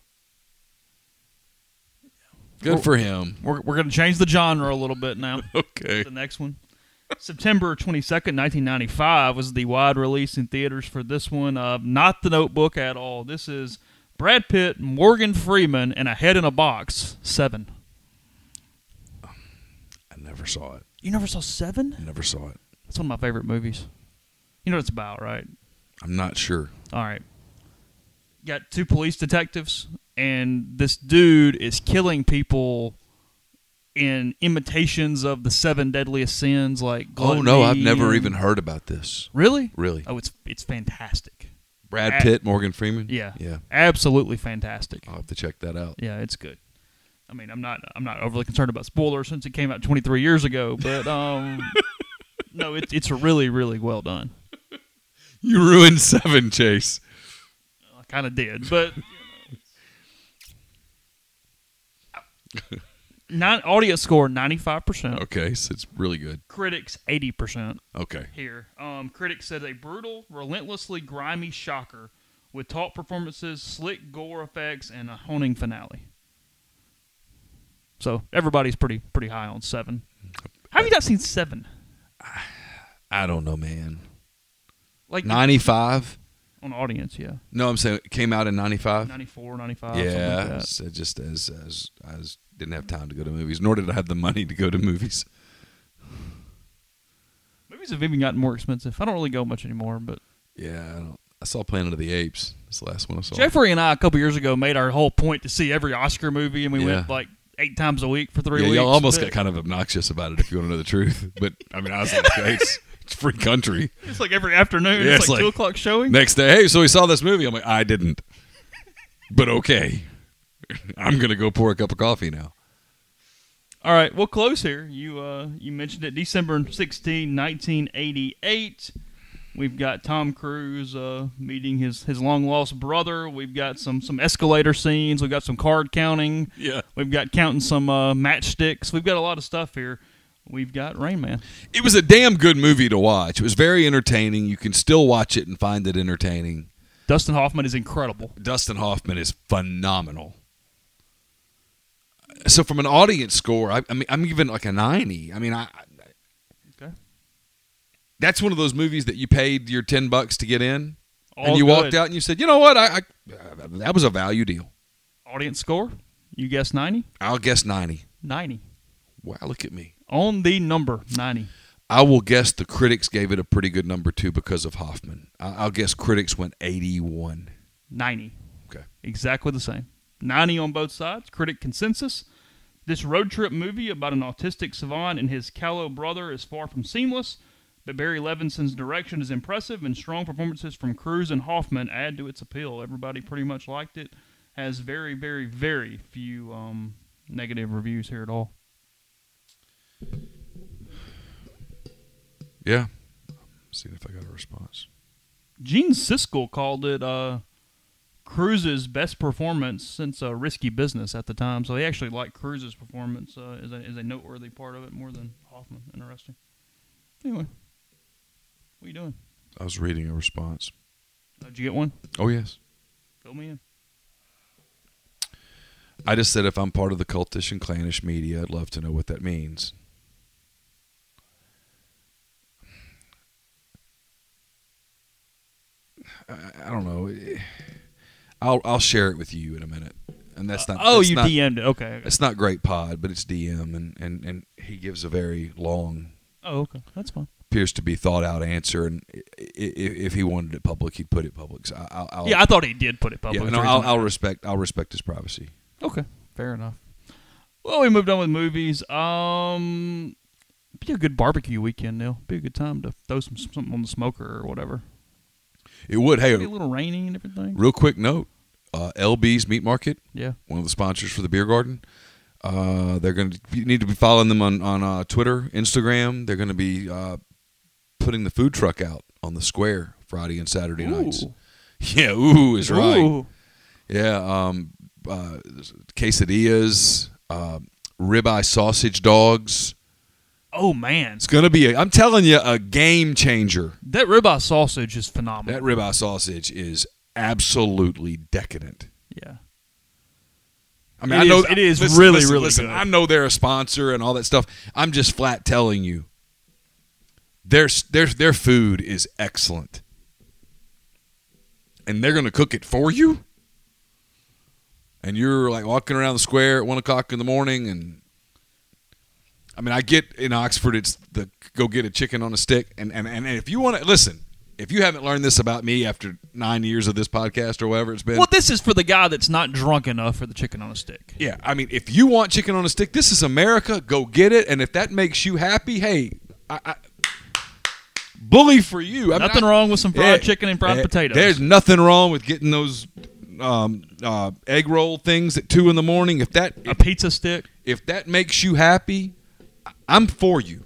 Good for him. We're going to change the genre a little bit now. Okay. The next one. September 22nd, 1995 was the wide release in theaters for this one. Not The Notebook at all. This is Brad Pitt, Morgan Freeman, and A Head in a Box, 7. I never saw it. You never saw 7? I never saw it. That's one of my favorite movies. You know what it's about, right? I'm not sure. All right. Got 2 police detectives, and this dude is killing people in imitations of the 7 deadliest sins, like gluttony. Oh, no, I've never even heard about this. Really? Really? Oh, it's fantastic. Brad Pitt, Morgan Freeman? Yeah. Yeah. Absolutely fantastic. I'll have to check that out. Yeah, it's good. I mean, I'm not overly concerned about spoilers since it came out 23 years ago, but no, it's really, really well done. You ruined 7, Chase. I kind of did, but audience score 95%. Okay, so it's really good. Critics 80%. Okay. Here, critics said a brutal, relentlessly grimy shocker with top performances, slick gore effects, and a haunting finale. So everybody's pretty high on 7. How have you not seen 7? I don't know, man. Like 95? On audience, yeah. No, I'm saying it came out in 95? 94, 95, Yeah, something like that. so just as I didn't have time to go to movies, nor did I have the money to go to movies. Movies have even gotten more expensive. I don't really go much anymore, but Yeah, I saw Planet of the Apes. That's the last one I saw. Jeffrey and I a couple years ago made our whole point to see every Oscar movie, and we Yeah. went like 8 times a week for 3 Yeah, weeks. y'all almost but got kind of obnoxious about it if you want to know the truth. But, I mean, I was like, hey, it's free country. It's like every afternoon. Yeah, it's like 2 o'clock showing. Next day, hey, so we saw this movie. I'm like, I didn't. But okay. I'm going to go pour a cup of coffee now. All right, we'll close here. You mentioned it, December 16, 1988. We've got Tom Cruise meeting his long-lost brother. We've got some escalator scenes. We've got some card counting. Yeah. We've got counting some matchsticks. We've got a lot of stuff here. We've got Rain Man. It was a damn good movie to watch. It was very entertaining. You can still watch it and find it entertaining. Dustin Hoffman is incredible. Dustin Hoffman is phenomenal. So from an audience score, I mean, I'm even like a 90. I mean, Okay. That's one of those movies that you paid your $10 to get in, All and you good. walked out and you said, you know what, that was a value deal. Audience score? You guess 90? I'll guess 90. 90. Wow, look at me. On the number, 90. I will guess the critics gave it a pretty good number, too, because of Hoffman. I'll guess critics went 81. 90. Okay. Exactly the same. 90 on both sides. Critic consensus. This road trip movie about an autistic savant and his callow brother is far from seamless, but Barry Levinson's direction is impressive, and strong performances from Cruise and Hoffman add to its appeal. Everybody pretty much liked it. Has very, very, very few negative reviews here at all. Yeah. See if I got a response. Gene Siskel called it Cruise's best performance since Risky Business at the time. So he actually liked Cruise's performance as a noteworthy part of it more than Hoffman. Interesting. Anyway, what are you doing? I was reading a response. Did you get one? Oh, yes. Fill me in. I just said if I'm part of the cultish and clannish media, I'd love to know what that means. I don't know. I'll share it with you in a minute. And that's not. Oh, that's you not, DM'd it. Okay. It's not great pod, but it's DM, and he gives a very long, Oh, okay. That's fine. appears to be thought out answer. And if he wanted it public, he'd put it public. So I'll Yeah, I thought he did put it public. yeah, no, I'll respect his privacy. Okay, fair enough. Well, we moved on with movies. Be a good barbecue weekend, Neil. Be a good time to throw something on the smoker or whatever. It would. Hey, Be a little rainy and everything. real quick note: LB's Meat Market, Yeah. one of the sponsors for the Beer Garden. They're going to need to be following them on Twitter, Instagram. They're going to be putting the food truck out on the square Friday and Saturday nights. Ooh. Yeah, ooh is right. Ooh. Yeah, quesadillas, ribeye sausage dogs. Oh, man. It's going to be, I'm telling you, a game changer. That ribeye sausage is phenomenal. That ribeye sausage is absolutely decadent. Yeah. I mean, I know it is really listen, good. I know they're a sponsor and all that stuff. I'm just flat telling you, their food is excellent, and they're going to cook it for you. And you're like walking around the square at 1:00 in the morning, and I mean, I get in Oxford, it's the go get a chicken on a stick, and if you want to listen. If you haven't learned this about me after 9 years of this podcast or whatever it's been. Well, this is for the guy that's not drunk enough for the chicken on a stick. Yeah, I mean, if you want chicken on a stick, this is America. Go get it. And if that makes you happy, hey, bully for you. Nothing wrong with some fried chicken and fried potatoes. There's nothing wrong with getting those egg roll things at 2 in the morning. A pizza stick. If that makes you happy, I'm for you.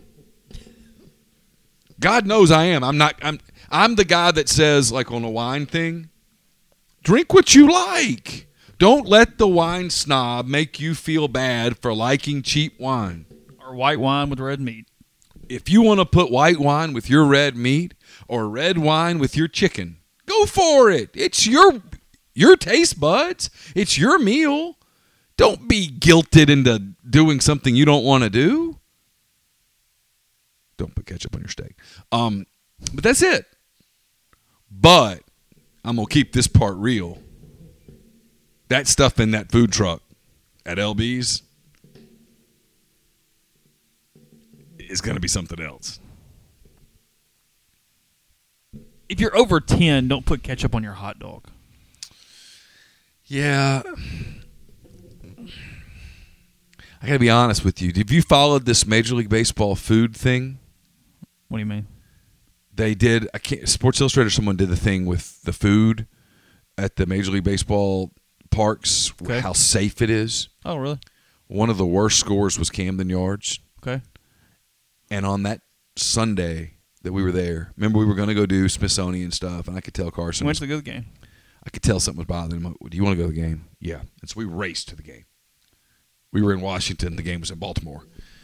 God knows I am. I'm the guy that says, like on a wine thing, drink what you like. Don't let the wine snob make you feel bad for liking cheap wine. Or white wine with red meat. If you want to put white wine with your red meat or red wine with your chicken, go for it. It's your taste buds. It's your meal. Don't be guilted into doing something you don't want to do. Don't put ketchup on your steak. But that's it. But I'm going to keep this part real. That stuff in that food truck at LB's is going to be something else. If you're over 10, don't put ketchup on your hot dog. Yeah. I got to be honest with you. Have you followed this Major League Baseball food thing? What do you mean? They did. Sports Illustrated. Someone did the thing with the food at the Major League Baseball parks. Okay. How safe it is. Oh, really? One of the worst scores was Camden Yards. Okay. And on that Sunday that we were there, remember we were going to go do Smithsonian stuff, and I could tell Carson. Went to the good game. I could tell something was bothering him. Do you want to go to the game? Yeah. And so we raced to the game. We were in Washington. The game was in Baltimore.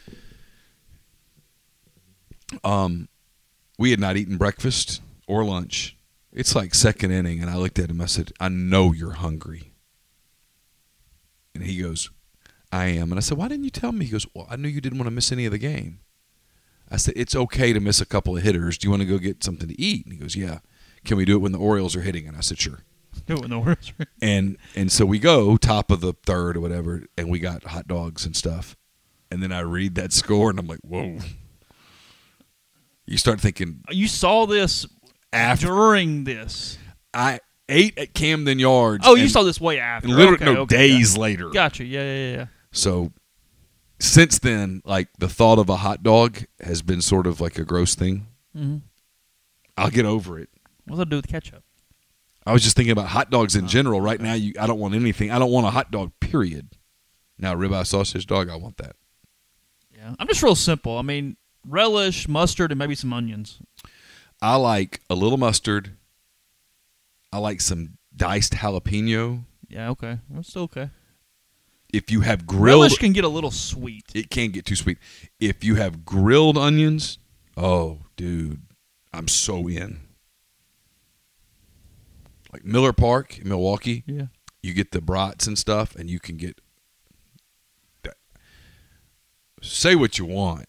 We had not eaten breakfast or lunch. It's like second inning, and I looked at him. I said, I know you're hungry. And he goes, I am. And I said, why didn't you tell me? He goes, well, I knew you didn't want to miss any of the game. I said, it's okay to miss a couple of hitters. Do you want to go get something to eat? And he goes, yeah. Can we do it when the Orioles are hitting? And I said, sure. Do it when the Orioles are hitting. And so we go top of the third or whatever, and we got hot dogs and stuff. And then I read that score, and I'm like, whoa. You start thinking. You saw this during this. I ate at Camden Yards. Oh, you saw this way after. Literally, days later. Gotcha. Yeah. So since then, like the thought of a hot dog has been sort of like a gross thing. Mm-hmm. I'll get over it. What's that do with ketchup? I was just thinking about hot dogs in general. Right now, I don't want anything. I don't want a hot dog, period. Now, ribeye sausage dog, I want that. Yeah. I'm just real simple. I mean, relish, mustard, and maybe some onions. I like a little mustard. I like some diced jalapeno. Yeah, okay. That's still okay. If you have grilled... Relish can get a little sweet. It can get too sweet. If you have grilled onions, oh, dude, I'm so in. Like Miller Park in Milwaukee, yeah. You get the brats and stuff, and you can get... Say what you want.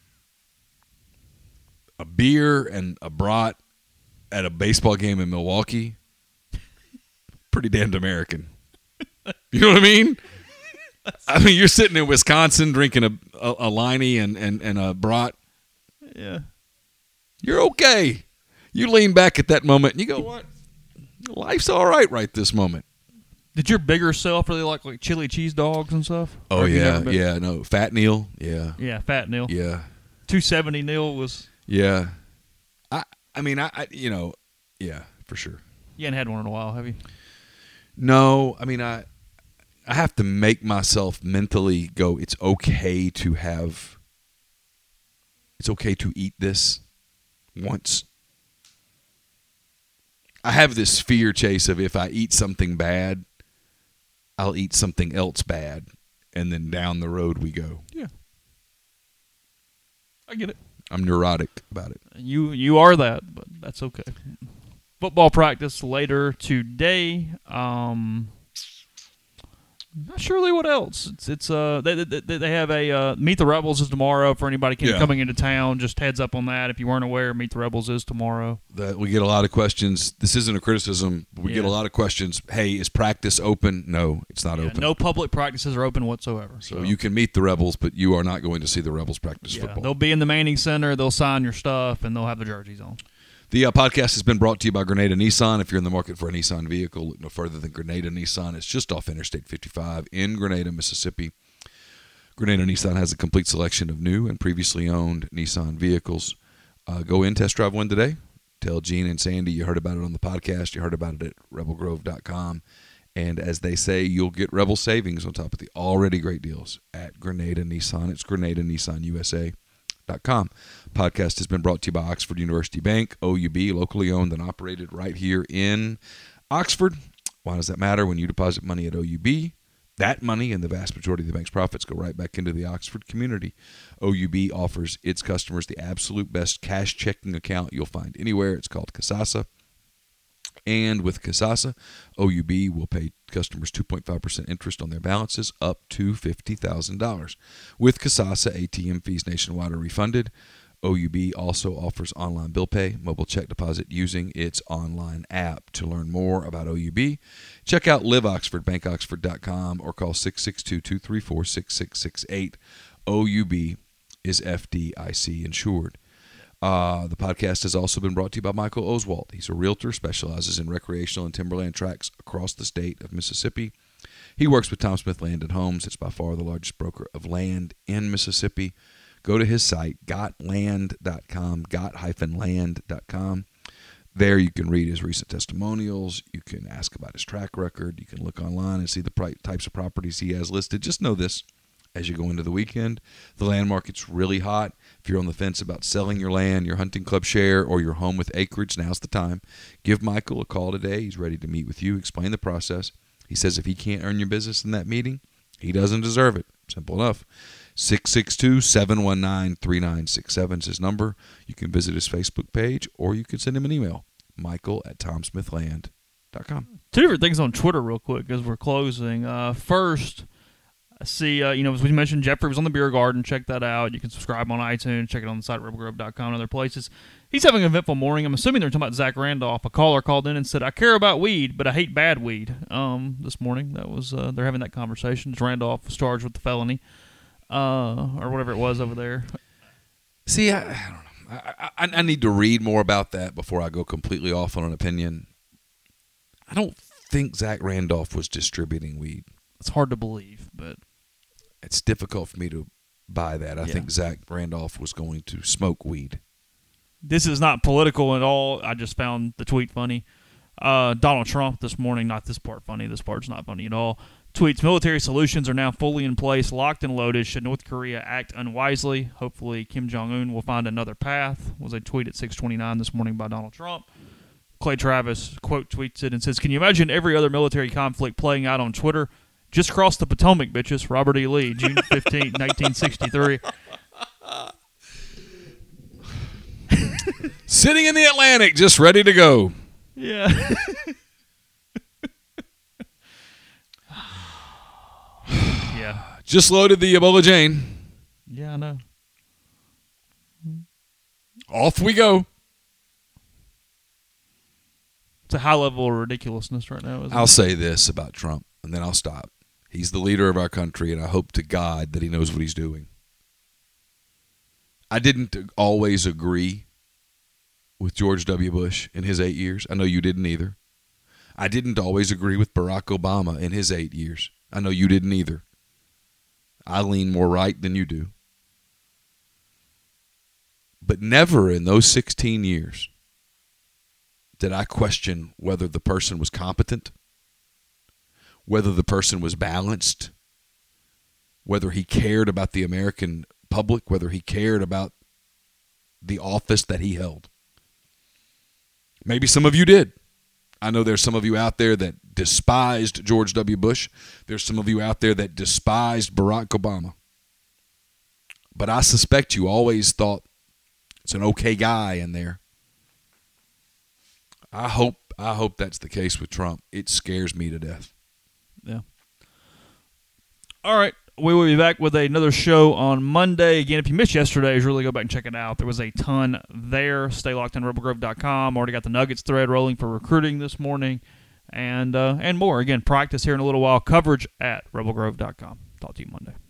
A beer and a brat at a baseball game in Milwaukee, pretty damned American. You know what I mean? I mean, you're sitting in Wisconsin drinking a Liney and a brat. Yeah. You're okay. You lean back at that moment and you go, what? Life's all right this moment. Did your bigger self really like chili cheese dogs and stuff? Oh, yeah. No, Fat Neil, yeah. Yeah, Fat Neil. Yeah. 270 Neil was... Yeah. I mean, yeah, for sure. You hadn't had one in a while, have you? No, I mean, I have to make myself mentally go, it's okay to eat this once. I have this fear, Chase, of if I eat something bad, I'll eat something else bad, and then down the road we go. Yeah. I get it. I'm neurotic about it. You are that, but that's okay. Football practice later today. Not sure really what else. It's they have a Meet the Rebels is tomorrow for anybody coming into town. Just heads up on that. If you weren't aware, Meet the Rebels is tomorrow. We get a lot of questions. This isn't a criticism. We get a lot of questions. Hey, is practice open? No, it's not open. No public practices are open whatsoever. So you can meet the Rebels, but you are not going to see the Rebels practice football. They'll be in the Manning Center. They'll sign your stuff, and they'll have the jerseys on. The podcast has been brought to you by Grenada Nissan. If you're in the market for a Nissan vehicle, look no further than Grenada Nissan. It's just off Interstate 55 in Grenada, Mississippi. Grenada Nissan has a complete selection of new and previously owned Nissan vehicles. Go in, test drive one today. Tell Gene and Sandy you heard about it on the podcast. You heard about it at rebelgrove.com. And as they say, you'll get Rebel savings on top of the already great deals at Grenada Nissan. It's GrenadaNissanUSA.com. Podcast has been brought to you by Oxford University Bank, OUB, locally owned and operated right here in Oxford. Why does that matter? When you deposit money at OUB, that money and the vast majority of the bank's profits go right back into the Oxford community. OUB offers its customers the absolute best cash checking account you'll find anywhere. It's called Kasasa. And with Kasasa, OUB will pay customers 2.5% interest on their balances up to $50,000. With Kasasa, ATM fees nationwide are refunded. OUB also offers online bill pay, mobile check deposit using its online app. To learn more about OUB, check out liveoxford.bankoxford.com or call 662-234-6668. OUB is FDIC insured. The podcast has also been brought to you by Michael Oswalt. He's a realtor, specializes in recreational and timberland tracts across the state of Mississippi. He works with Tom Smith Land and Homes. It's by far the largest broker of land in Mississippi. Go to his site, gotland.com, got-land.com. There you can read his recent testimonials. You can ask about his track record. You can look online and see the types of properties he has listed. Just know this. As you go into the weekend, the land market's really hot. If you're on the fence about selling your land, your hunting club share, or your home with acreage, now's the time. Give Michael a call today. He's ready to meet with you, explain the process. He says if he can't earn your business in that meeting, he doesn't deserve it. Simple enough. 662-719-3967 is his number. You can visit his Facebook page, or you can send him an email, michael@tomsmithland.com. Two different things on Twitter real quick as we're closing. First, I see, as we mentioned, Jeffrey was on the Beer Garden. Check that out. You can subscribe on iTunes. Check it on the site, rebelgrove.com and other places. He's having an eventful morning. I'm assuming they're talking about Zach Randolph. A caller called in and said, I care about weed, but I hate bad weed. This morning, that was they're having that conversation. Randolph was charged with the felony or whatever it was over there. See, I don't know. I need to read more about that before I go completely off on an opinion. I don't think Zach Randolph was distributing weed. It's hard to believe, but it's difficult for me to buy that. I think Zach Randolph was going to smoke weed. This is not political at all. I just found the tweet funny. Donald Trump this morning, not this part funny. This part's not funny at all. Tweets, military solutions are now fully in place, locked and loaded. Should North Korea act unwisely? Hopefully Kim Jong-un will find another path, was a tweet at 6:29 this morning by Donald Trump. Clay Travis, quote, tweets it and says, can you imagine every other military conflict playing out on Twitter? Just crossed the Potomac, bitches. Robert E. Lee, June 15, 1963. Sitting in the Atlantic, just ready to go. Yeah. Yeah. Just loaded the Ebola Jane. Yeah, I know. Off we go. It's a high level of ridiculousness right now, isn't it? I'll say this about Trump, and then I'll stop. He's the leader of our country, and I hope to God that he knows what he's doing. I didn't always agree with George W. Bush in his 8 years. I know you didn't either. I didn't always agree with Barack Obama in his 8 years. I know you didn't either. I lean more right than you do. But never in those 16 years did I question whether the person was competent, whether the person was balanced, whether he cared about the American public, whether he cared about the office that he held. Maybe some of you did. I know there's some of you out there that despised George W. Bush. There's some of you out there that despised Barack Obama. But I suspect you always thought it's an okay guy in there. I hope that's the case with Trump. It scares me to death. Yeah. All right. We will be back with another show on Monday. Again, if you missed yesterday's, really go back and check it out. There was a ton there. Stay locked on rebelgrove.com. Already got the Nuggets thread rolling for recruiting this morning and more. Again, practice here in a little while. Coverage at rebelgrove.com. Talk to you Monday.